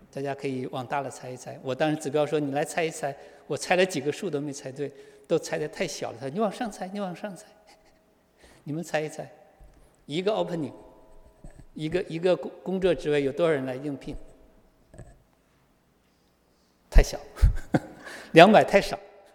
大家可以往大了猜一猜。我当时指标说你来猜一猜，我猜了几个数都没猜对，都猜得太小了。他说你往上猜，你往上猜，你们猜一猜，一个 opening， 一个一个工工作职位有多少人来应聘？太小，两百太少。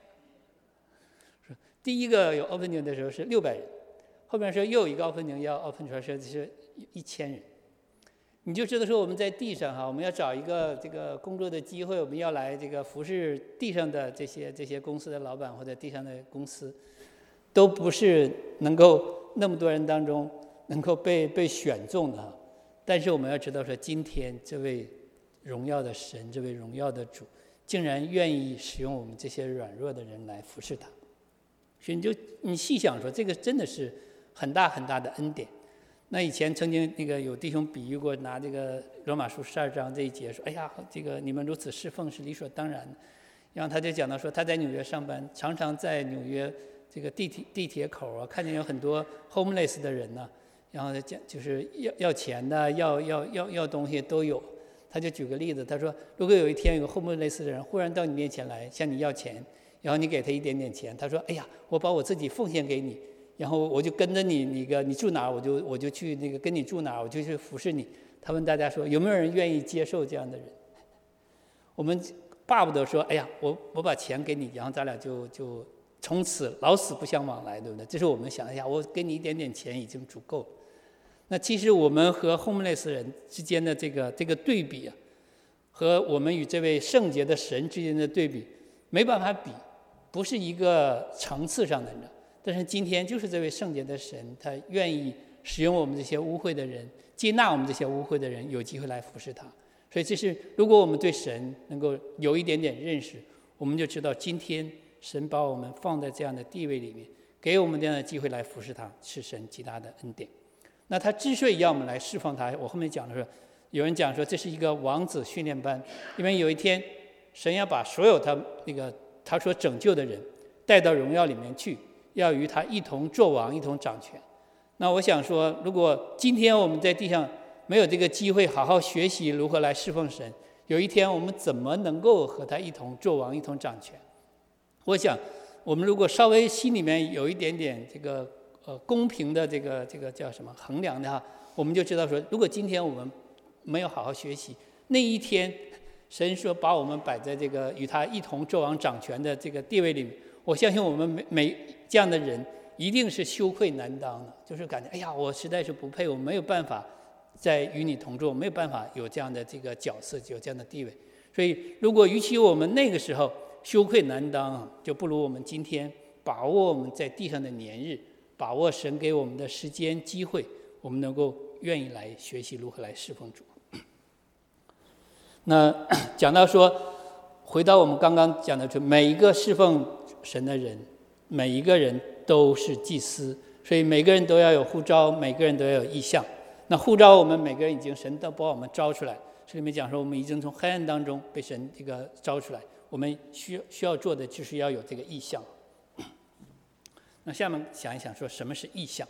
第一个有 opening 的时候是六百人，后面说又有一个 opening 要 open 出来是是一千人。你就知道说我们在地上哈，我们要找一个这个工作的机会，我们要来这个服侍地上的这些这些公司的老板或者地上的公司，都不是能够那么多人当中能够被被选中的哈。但是我们要知道说，今天这位荣耀的神，这位荣耀的主，竟然愿意使用我们这些软弱的人来服侍他。所以你就你细想说，这个真的是很大很大的恩典。那以前曾经那个有弟兄比喻过，拿这个罗马书十二章这一节说，哎呀，这个你们如此侍奉是理所当然的。然后他就讲到说，他在纽约上班，常常在纽约这个地铁地铁口啊，看见有很多 homeless 的人呢、啊，然后讲就是要要钱的，要要要要东西都有。他就举个例子，他说，如果有一天有个 homeless 的人忽然到你面前来向你要钱，然后你给他一点点钱，他说，哎呀，我把我自己奉献给你。然后我就跟着你，那个你住哪儿，我就我就去那个跟你住哪儿，我就去服侍你。他问大家说，有没有人愿意接受这样的人？我们巴不得说，哎呀，我我把钱给你，然后咱俩就就从此老死不相往来，对不对？这是我们想一下，我给你一点点钱已经足够了。那其实我们和 homeless 人之间的这个这个对比啊，和我们与这位圣洁的神之间的对比，没办法比，不是一个层次上的人。但是今天就是这位圣洁的神，他愿意使用我们这些污秽的人，接纳我们这些污秽的人，有机会来服侍他。所以这是如果我们对神能够有一点点认识，我们就知道今天神把我们放在这样的地位里面，给我们这样的机会来服侍他，是神极大的恩典。那他之所以要我们来释放他，我后面讲的是，有人讲说这是一个王子训练班，因为有一天神要把所有他那个他所拯救的人带到荣耀里面去，要与他一同作王，一同掌权。那我想说，如果今天我们在地上没有这个机会好好学习如何来侍奉神，有一天我们怎么能够和他一同作王，一同掌权？我想我们如果稍微心里面有一点点这个呃公平的这个这个叫什么衡量的哈，我们就知道说，如果今天我们没有好好学习，那一天神说把我们摆在这个与他一同作王掌权的这个地位里面，我相信我们每每这样的人一定是羞愧难当的，就是感觉哎呀，我实在是不配，我没有办法再与你同坐，没有办法有这样的这个角色，有这样的地位。所以如果与其我们那个时候羞愧难当，就不如我们今天把握我们在地上的年日，把握神给我们的时间机会，我们能够愿意来学习如何来侍奉主。那讲到说，回到我们刚刚讲的，每一个侍奉神的人，每一个人都是祭司，所以每个人都要有呼召，每个人都要有意向。那呼召我们每个人已经神都把我们招出来，这里面讲说我们已经从黑暗当中被神这个招出来，我们需要需要做的就是要有这个意向。那下面想一想，说什么是意向？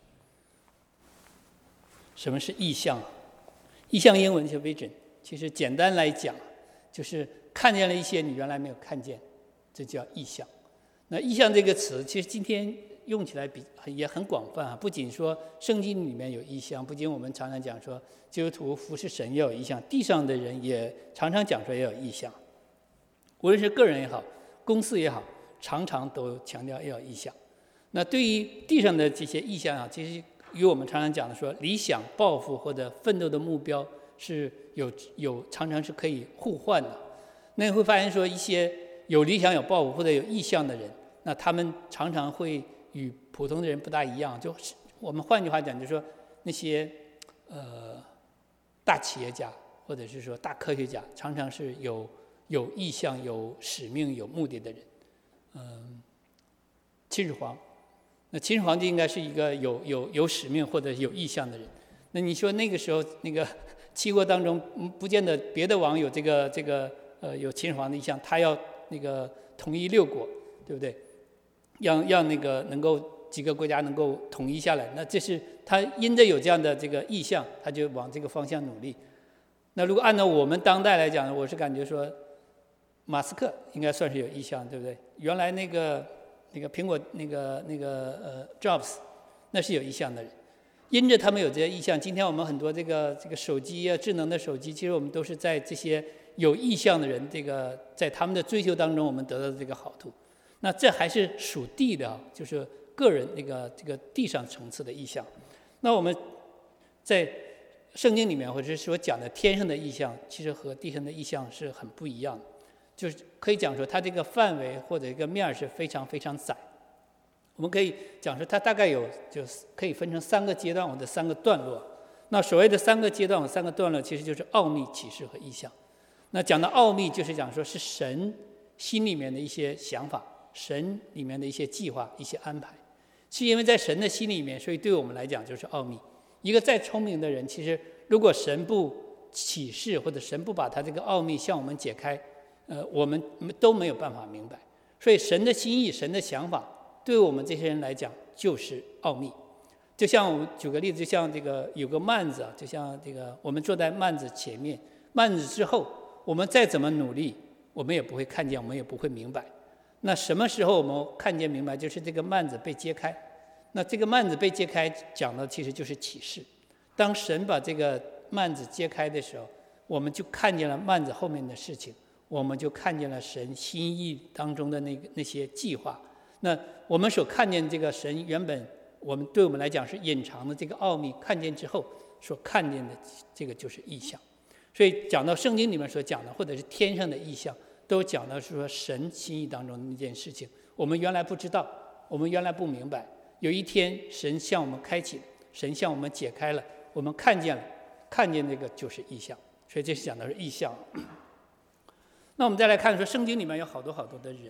什么是意向？意向英文是 vision， 其实简单来讲，就是看见了一些你原来没有看见，这叫意向。那意向这个词，其实今天用起来比也很广泛啊，不仅说圣经里面有意向，不仅我们常常讲说基督徒服侍神也有意向，地上的人也常常讲说也有意向。无论是个人也好，公司也好，常常都强调要有意向。那对于地上的这些意向啊，其实与我们常常讲的说理想、抱负或者奋斗的目标是有有常常是可以互换的。那你会发现说，一些有理想、有抱负或者有意向的人，那他们常常会与普通的人不大一样。就是我们换句话讲，就是说那些呃大企业家或者是说大科学家，常常是有有意向、有使命、有目的的人。嗯，秦始皇，那秦始皇就应该是一个有有有使命或者有意向的人。那你说那个时候那个七国当中，不见得别的王有这个这个呃有秦始皇的意向，他要那个统一六国，对不对？让让那个能够几个国家能够统一下来，那这是他因着有这样的这个意向，他就往这个方向努力。 那如果按照我们当代来讲呢，我是感觉说，马斯克应该算是有意向，对不对？原来那个那个苹果那个那个呃 Jobs， 那是有意向的人。因着他们有这些意向，今天我们很多这个这个手机啊，智能的手机，其实我们都是在这些有意向的人，这个在他们的追求当中，我们得到的这个好处。那这还是属地的啊，就是个人那个这个地上层次的意向。那我们在圣经里面或者是说讲的天上的意象，其实和地上的意象是很不一样的，就是可以讲说它这个范围或者一个面是非常非常窄。我们可以讲说它大概有就是可以分成三个阶段或者三个段落。那所谓的三个阶段或三个段落，其实就是奥秘、启示和意象。那讲到奥秘，就是讲说是神心里面的一些想法，神里面的一些计划、一些安排。是因为在神的心里面，所以对我们来讲就是奥秘。一个再聪明的人，其实如果神不启示或者神不把他这个奥秘向我们解开，呃，我们都没有办法明白。所以神的心意、神的想法，对我们这些人来讲就是奥秘。就像我们举个例子，就像这个有个幔子啊，就像这个我们坐在幔子前面，幔子之后，我们再怎么努力，我们也不会看见，我们也不会明白。那什么时候我们看见明白？就是这个幔子被揭开。那这个幔子被揭开，讲的其实就是启示。当神把这个幔子揭开的时候，我们就看见了幔子后面的事情，我们就看见了神心意当中的那个那些计划。那我们所看见这个神原本我们对我们来讲是隐藏的这个奥秘，看见之后所看见的这个就是意象。所以讲到圣经里面所讲的，或者是天上的意象，都讲到是说神心意当中的那件事情，我们原来不知道，我们原来不明白。有一天神向我们开启，神向我们解开了，我们看见了，看见那个就是意象。所以这是讲的是意象。那我们再来看说，圣经里面有好多好多的人，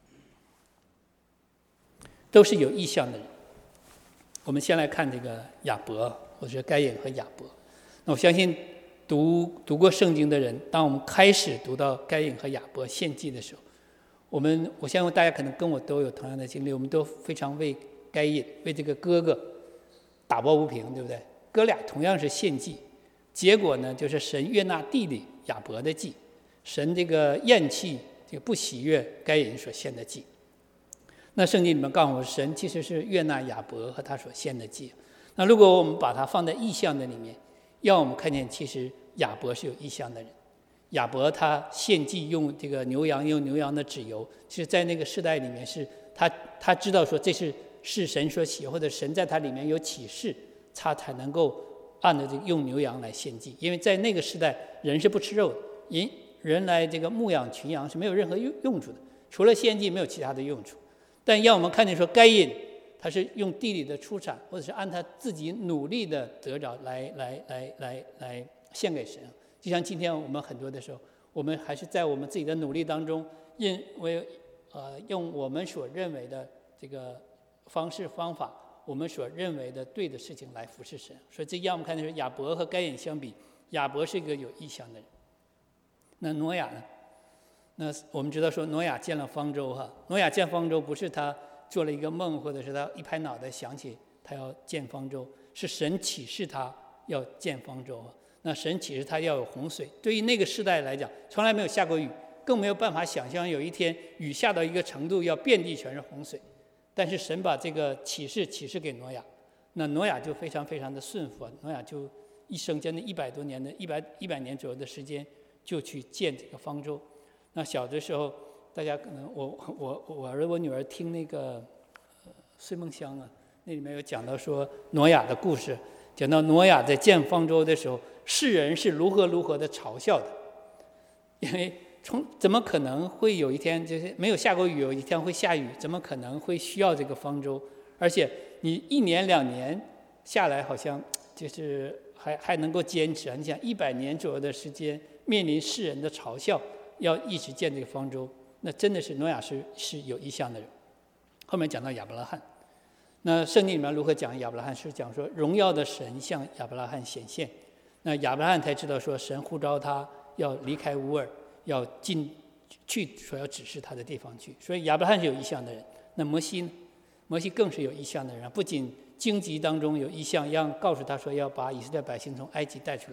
都是有意象的人。我们先来看这个亚伯，或者该隐和亚伯。那我相信读读过圣经的人，当我们开始读到该隐和亚伯献祭的时候，我们我相信大家可能跟我都有同样的经历，我们都非常为该隐为这个哥哥打抱不平，对不对？哥俩同样是献祭，结果呢，就是神悦纳弟弟亚伯的祭，神这个厌弃这个不喜悦该隐所献的祭。那圣经里面告诉我，神其实是悦纳亚伯和他所献的祭。那如果我们把它放在意象的里面，让我们看见其实亚伯是有意象的人。亚伯他献祭用这个牛羊，用牛羊的脂油，其实在那个时代里面是他他知道说这是是神所喜，或者神在他里面有启示，他才能够按照这个用牛羊来献祭。因为在那个时代人是不吃肉的，人人来这个牧养群羊是没有任何用用处的，除了献祭没有其他的用处。但让我们看见说该隐他是用地里的出产，或者是按他自己努力的得着来来来来来献给神。就像今天我们很多的时候，我们还是在我们自己的努力当中，因为呃用我们所认为的这个方式方法，我们所认为的对的事情来服侍神。所以这让我们看见说亚伯和该隐相比，亚伯是一个有意向的人。那挪亚呢？那我们知道说挪亚建了方舟哈，挪亚建方舟不是他做了一个梦，或者是他一拍脑袋想起他要建方舟，是神启示他要建方舟。那神启示他要有洪水，对于那个时代来讲，从来没有下过雨，更没有办法想象有一天雨下到一个程度要遍地全是洪水。但是神把这个启示启示给挪亚，那挪亚就非常非常的顺服，挪亚就一生将近一百多年的一百一百年左右的时间就去建这个方舟。那小的时候，大家可能我我我儿子我女儿听那个呃睡梦乡啊，那里面有讲到说挪亚的故事，讲到挪亚在建方舟的时候，世人是如何如何的嘲笑的，因为从怎么可能会有一天就是没有下过雨，有一天会下雨，怎么可能会需要这个方舟？而且你一年两年下来，好像就是还还能够坚持啊！你想一百年左右的时间，面临世人的嘲笑。要一直建这个方舟，那真的是挪亚是是有意向的人。后面讲到亚伯拉罕，那圣经里面如何讲亚伯拉罕？是讲说荣耀的神向亚伯拉罕显现，那亚伯拉罕才知道说神呼召他要离开乌尔，要进去所要指示他的地方去。所以亚伯拉罕是有意向的人。那摩西呢？摩西更是有意向的人，不仅荆棘当中有意向，让告诉他说要把以色列百姓从埃及带出来，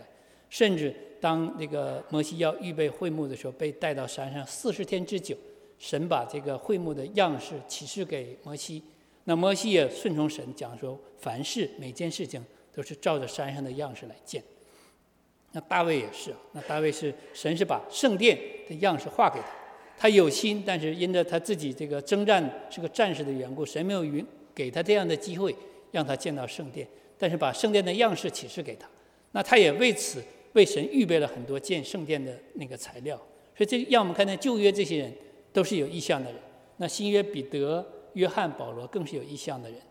甚至当那个摩西要预备会幕的时候，被带到山上四十天之久，神把这个会幕的样式启示给摩西，那摩西也顺从神讲说，凡事每件事情都是照着山上的样式来建。那大卫也是，那大卫是神是把圣殿的样式画给他，他有心，但是因着他自己这个征战是个战士的缘故，神没有允给他这样的机会让他见到圣殿，但是把圣殿的样式启示给他，那他也为此为神预备了很多建圣殿的那个材料。所以这让我们看见旧约这些人都是有意向的人，那新约彼得、约翰、保罗更是有意向的人。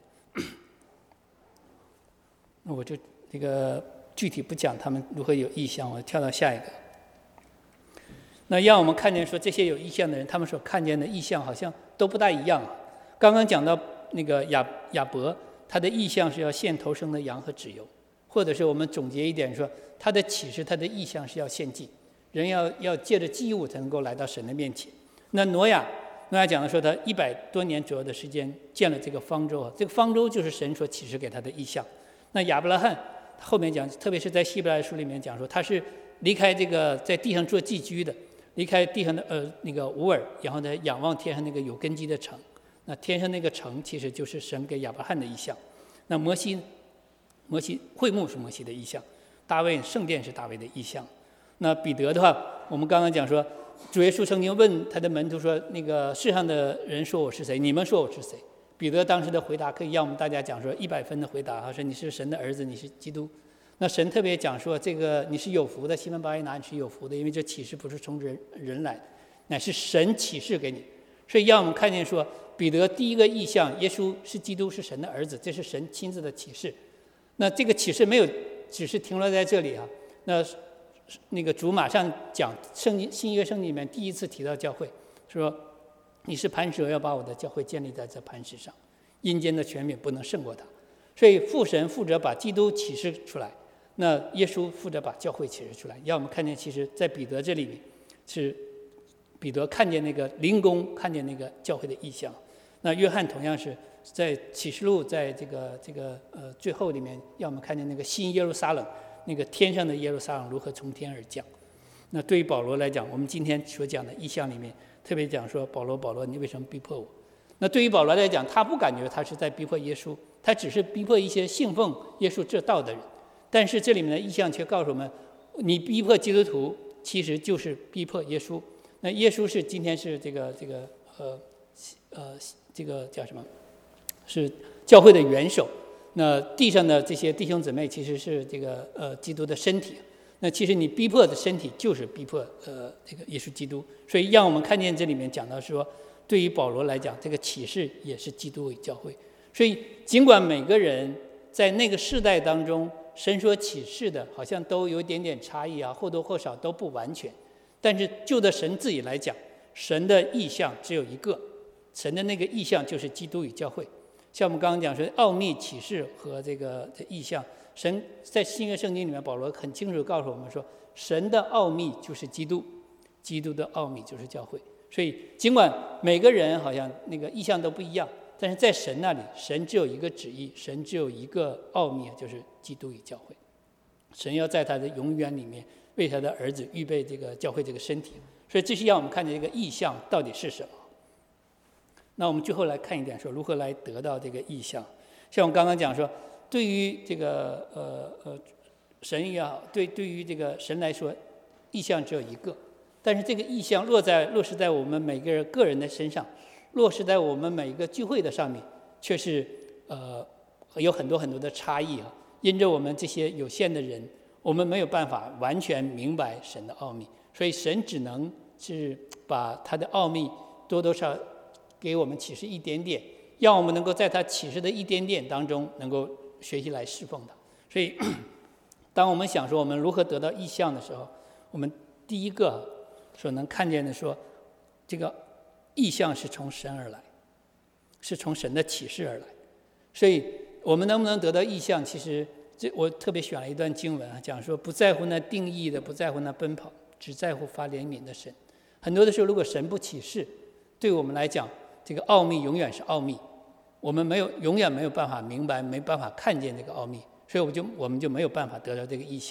那我就这个具体不讲他们如何有意向，我跳到下一个。那让我们看见说，这些有意向的人，他们所看见的意象好像都不大一样。刚刚讲到那个亚亚伯，他的意象是要献头生的羊和脂油，或者是我们总结一点说，他的启示，他的意象是要献祭，人要要借着祭物才能够来到神的面前。那挪亚，挪亚讲的说，他一百多年左右的时间建了这个方舟，这个方舟就是神所启示给他的意象。那亚伯拉罕后面讲，特别是在希伯来书里面讲说，他是离开这个在地上做寄居的，离开地上的呃那个乌尔，然后呢仰望天上那个有根基的城。那天上那个城其实就是神给亚伯拉罕的意象。那摩西，摩西会幕是摩西的意象，大卫圣殿是大卫的意象。那彼得的话，我们刚刚讲说，主耶稣曾经问他的门徒说，那个世上的人说我是谁？你们说我是谁？彼得当时的回答可以让我们大家讲说一百分的回答，说你是神的儿子，你是基督。那神特别讲说，这个你是有福的，西门巴约拿，你是有福的，因为这启示不是从人人来，乃是神启示给你。所以让我们看见说，彼得第一个意象，耶稣是基督，是神的儿子，这是神亲自的启示。那这个启示没有只是停留在这里啊，那那个主马上讲圣经新约圣经里面第一次提到教会，说你是磐石，要把我的教会建立在这磐石上，阴间的权柄不能胜过他。所以父神负责把基督启示出来，那耶稣负责把教会启示出来。让我们看见，其实在彼得这里面是彼得看见那个灵宫，看见那个教会的意象。那约翰同样是在启示录，在这个这个呃最后里面，让我们看见那个新耶路撒冷，那个天上的耶路撒冷如何从天而降。那对于保罗来讲，我们今天所讲的意象里面，特别讲说，保罗保罗，你为什么逼迫我？那对于保罗来讲，他不感觉他是在逼迫耶稣，他只是逼迫一些信奉耶稣这道的人。但是这里面的意象却告诉我们，你逼迫基督徒，其实就是逼迫耶稣。那耶稣是今天是这个这个呃呃这个叫什么？是教会的元首。那地上的这些弟兄姊妹其实是这个呃基督的身体。那其实你逼迫的身体就是逼迫呃这个耶稣基督。所以让我们看见这里面讲到说，对于保罗来讲，这个启示也是基督与教会。所以尽管每个人在那个世代当中，神所启示的好像都有一点点差异啊，或多或少都不完全，但是就着神自己来讲，神的意象只有一个，神的那个意象就是基督与教会。像我们刚刚讲说奥秘启示和这个意象，神在新约圣经里面，保罗很清楚告诉我们说，神的奥秘就是基督，基督的奥秘就是教会。所以尽管每个人好像那个意象都不一样，但是在神那里，神只有一个旨意，神只有一个奥秘，就是基督与教会。神要在他的永远里面为他的儿子预备这个教会这个身体。所以这是让我们看见这个意象到底是什么。那我们最后来看一点，说如何来得到这个意象。像我刚刚讲说，对于这个呃呃神也好，对对于这个神来说，意象只有一个，但是这个意象落在落实在我们每个人个人的身上，落实在我们每一个聚会的上面，却是呃有很多很多的差异啊。因着我们这些有限的人，我们没有办法完全明白神的奥秘，所以神只能是把他的奥秘多多少给我们启示一点点，让我们能够在他启示的一点点当中能够学习来侍奉他。所以当我们想说我们如何得到意象的时候，我们第一个所能看见的说，这个意象是从神而来，是从神的启示而来。所以我们能不能得到意象，其实这我特别选了一段经文啊，讲说不在乎那定义的，不在乎那奔跑，只在乎发怜悯的神。很多的时候，如果神不启示，对我们来讲，这个奥秘永远是奥秘，我们没有永远没有办法明白，没办法看见这个奥秘，所以我就我们就没有办法得到这个意象。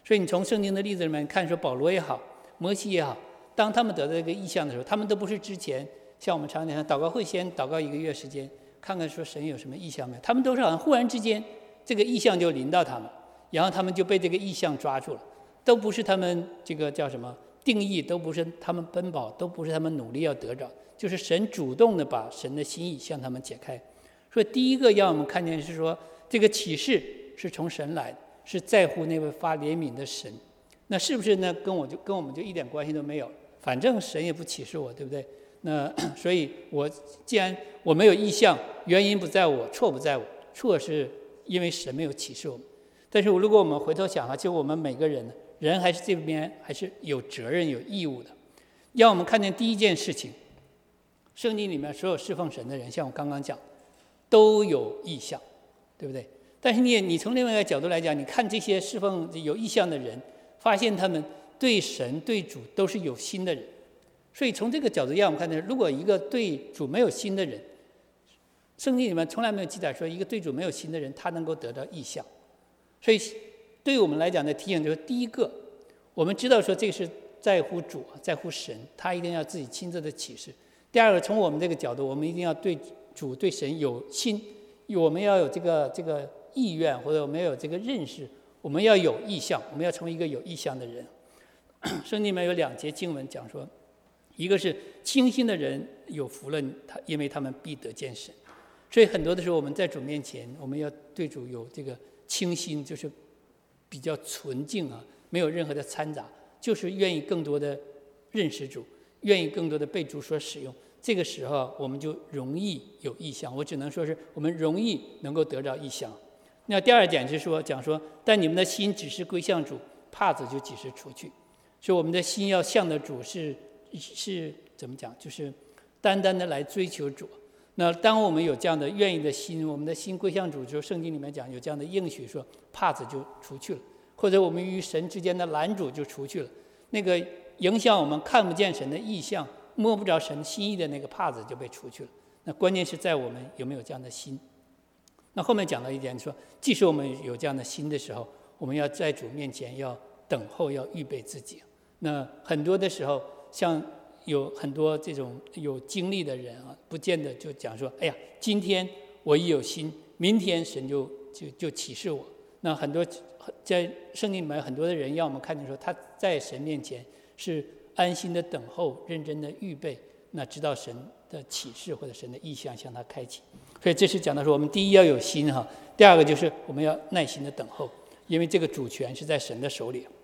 所以你从圣经的例子里面看，说保罗也好，摩西也好，当他们得到这个异象的时候，他们都不是之前像我们常讲祷告会先祷告一个月时间，看看说神有什么异象没有，他们都是好像忽然之间这个异象就临到他们，然后他们就被这个异象抓住了，都不是他们这个叫什么定义，都不是他们奔跑，都不是他们努力要得着，就是神主动的把神的心意向他们解开。所以第一个要我们看见是说，这个启示是从神来的，是在乎那位发怜悯的神。那是不是呢？跟我就跟我们就一点关系都没有，反正神也不启示我，对不对？那所以我既然我没有意向，原因不在我，错不在我，错是因为神没有启示我们。但是如果我们回头想啊，就我们每个人呢，人还是这边还是有责任有义务的。让我们看见第一件事情，圣经里面所有侍奉神的人，像我刚刚讲，都有意向，对不对？但是你你从另外一个角度来讲，你看这些侍奉有意向的人，发现他们对神对主都是有心的人。所以从这个角度让我们看见，如果一个对主没有心的人，圣经里面从来没有记载说一个对主没有心的人他能够得到意向。所以对于我们来讲的提醒就是，第一个我们知道说这个是在乎主在乎神，他一定要自己亲自的启示。第二个，从我们这个角度，我们一定要对主对神有心，我们要有这个这个意愿，或者我们要有这个认识，我们要有意向，我们要成为一个有意向的人。圣经里面有两节经文讲说，一个是清心的人有福了，他因为他们必得见神。所以很多的时候我们在主面前，我们要对主有这个清心，就是比较纯净啊，没有任何的掺杂，就是愿意更多的认识主，愿意更多的被主所使用。这个时候我们就容易有意向，我只能说是我们容易能够得到意向。那第二点是说讲说，但你们的心只是归向主，帕子就几时除去。所以我们的心要向的主是是怎么讲？就是单单的来追求主。那当我们有这样的愿意的心，我们的心归向主，就圣经里面讲有这样的应许，说帕子就除去了，或者我们与神之间的拦阻就除去了，那个影响我们看不见神的意象，摸不着神心意的那个帕子就被除去了。那关键是在我们有没有这样的心。那后面讲到一点说，即使我们有这样的心的时候，我们要在主面前要等候，要预备自己。那很多的时候，像有很多这种有经历的人啊，不见得就讲说，哎呀，今天我一有心，明天神就就就启示我。那很多在圣经里面很多的人让我们看见说，他在神面前是安心的等候，认真的预备，那直到神的启示或者神的意象向他开启。所以这是讲到说，我们第一要有心哈，第二个就是我们要耐心的等候，因为这个主权是在神的手里。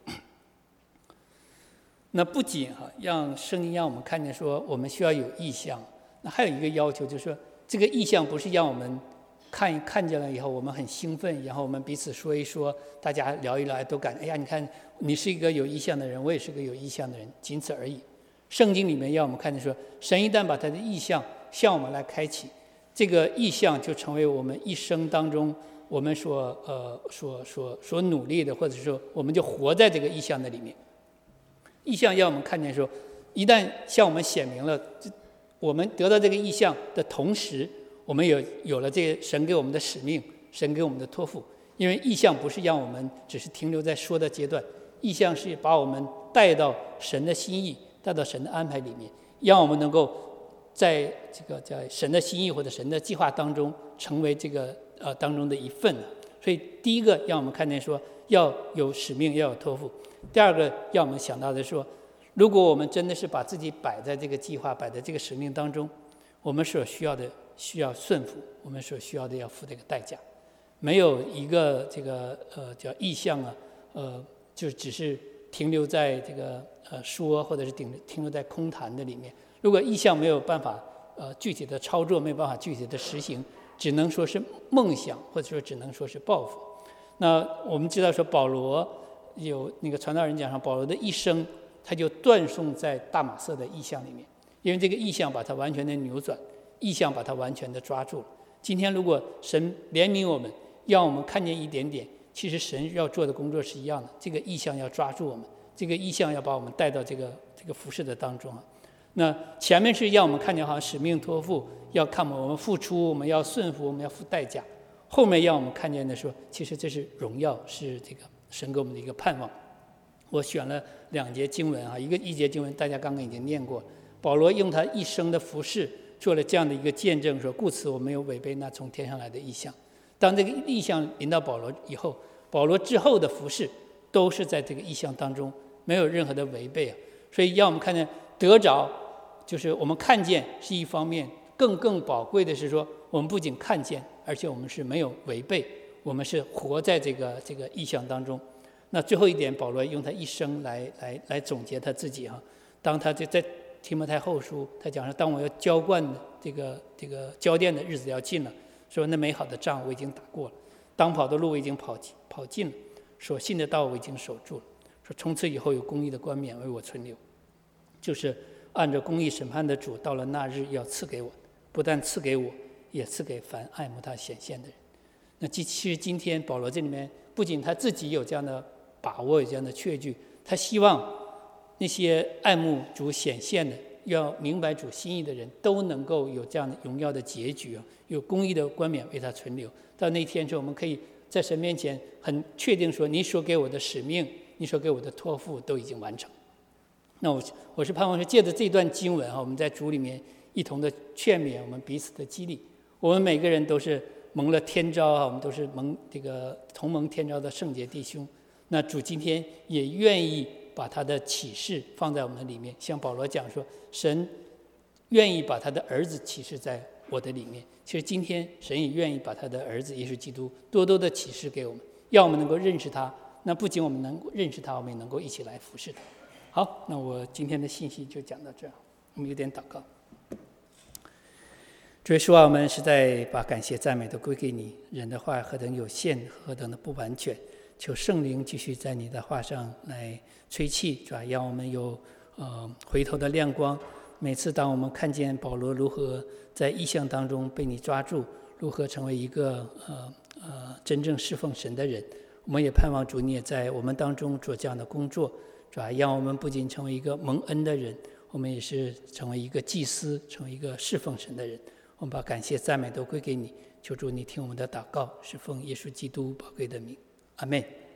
那不仅哈让圣经让我们看见说我们需要有意向，那还有一个要求就是说，这个意向不是让我们看看见了以后我们很兴奋，然后我们彼此说一说，大家聊一聊都感觉哎呀，你看你是一个有意向的人，我也是个有意向的人，仅此而已。圣经里面让我们看见说，神一旦把他的意向向我们来开启，这个意向就成为我们一生当中我们所呃所所所努力的，或者说我们就活在这个意向的里面。意向让我们看见说，一旦向我们显明了，我们得到这个意向的同时，我们有有了这个神给我们的使命，神给我们的托付。因为意向不是让我们只是停留在说的阶段，意向是把我们带到神的心意，带到神的安排里面，让我们能够在这个在神的心意或者神的计划当中成为这个呃当中的一份。所以第一个让我们看见说要有使命，要有托付。第二个让我们想到的说，如果我们真的是把自己摆在这个计划摆在这个使命当中，我们所需要的需要顺服，我们所需要的要付这个代价。没有一个这个呃叫意向啊，呃就只是停留在这个呃说，或者是停停留在空谈的里面。如果意向没有办法呃具体的操作，没有办法具体的实行，只能说是梦想，或者说只能说是抱负。那我们知道说保罗有那个传道人讲上，保罗的一生他就断送在大马色的意象里面，因为这个意象把他完全的扭转，意象把他完全的抓住了。今天如果神怜悯我们，让我们看见一点点，其实神要做的工作是一样的，这个意象要抓住我们，这个意象要把我们带到这个这个服事的当中啊。那前面是让我们看见好像使命托付，要看我们付出，我们要顺服，我们要付代价。后面让我们看见的说，其实这是荣耀，是这个神给我们的一个盼望。 我选了两节经文啊，一个一节经文大家刚刚已经念过，保罗用他一生的服事做了这样的一个见证，说故此我没有违背那从天上来的异象。当这个异象临到保罗以后，保罗之后的服事都是在这个异象当中，没有任何的违背啊。所以让我们看见得着，就是我们看见是一方面，更更宝贵的是说，我们不仅看见，而且我们是没有违背，我们是活在这个这个异象当中。那最后一点，保罗用他一生来来来总结他自己哈。当他在在提摩太后书，他讲说，当我要浇灌这个这个浇奠的日子要近了，说那美好的仗我已经打过了，当跑的路我已经跑跑尽了，所信的道我已经守住了，说从此以后有公义的冠冕为我存留，就是按照公义审判的主，到了那日要赐给我，不但赐给我，也赐给凡爱慕他显现的人。那其实今天保罗这里面不仅他自己有这样的把握，有这样的确据，他希望那些爱慕主显现的，要明白主心意的人都能够有这样的荣耀的结局，有公义的冠冕为他存留。到那天之后，我们可以在神面前很确定说，你所给我的使命，你所给我的托付都已经完成。那我我是盼望是借着这段经文啊，我们在主里面一同的劝勉，我们彼此的激励。我们每个人都是蒙了天召啊，我们都是蒙这个同蒙天召的圣洁弟兄。那主今天也愿意把他的启示放在我们里面，像保罗讲说，神愿意把他的儿子启示在我的里面。其实今天神也愿意把他的儿子耶稣基督多多的启示给我们，要我们能够认识他。那不仅我们能够认识他，我们也能够一起来服侍他。好，那我今天的信息就讲到这儿，我们有点祷告。主耶稣啊，我们实在把感谢赞美都归给你。人的话何等有限，何等的不完全，求圣灵继续在你的话上来吹气，主要让我们有呃回头的亮光。每次当我们看见保罗如何在异象当中被你抓住，如何成为一个呃呃真正侍奉神的人，我们也盼望主你也在我们当中做这样的工作，主要让我们不仅成为一个蒙恩的人，我们也是成为一个祭司，成为一个侍奉神的人。我们把感谢赞美都归给你，求主你听我们的祷告，是奉耶稣基督宝贵的名，阿们。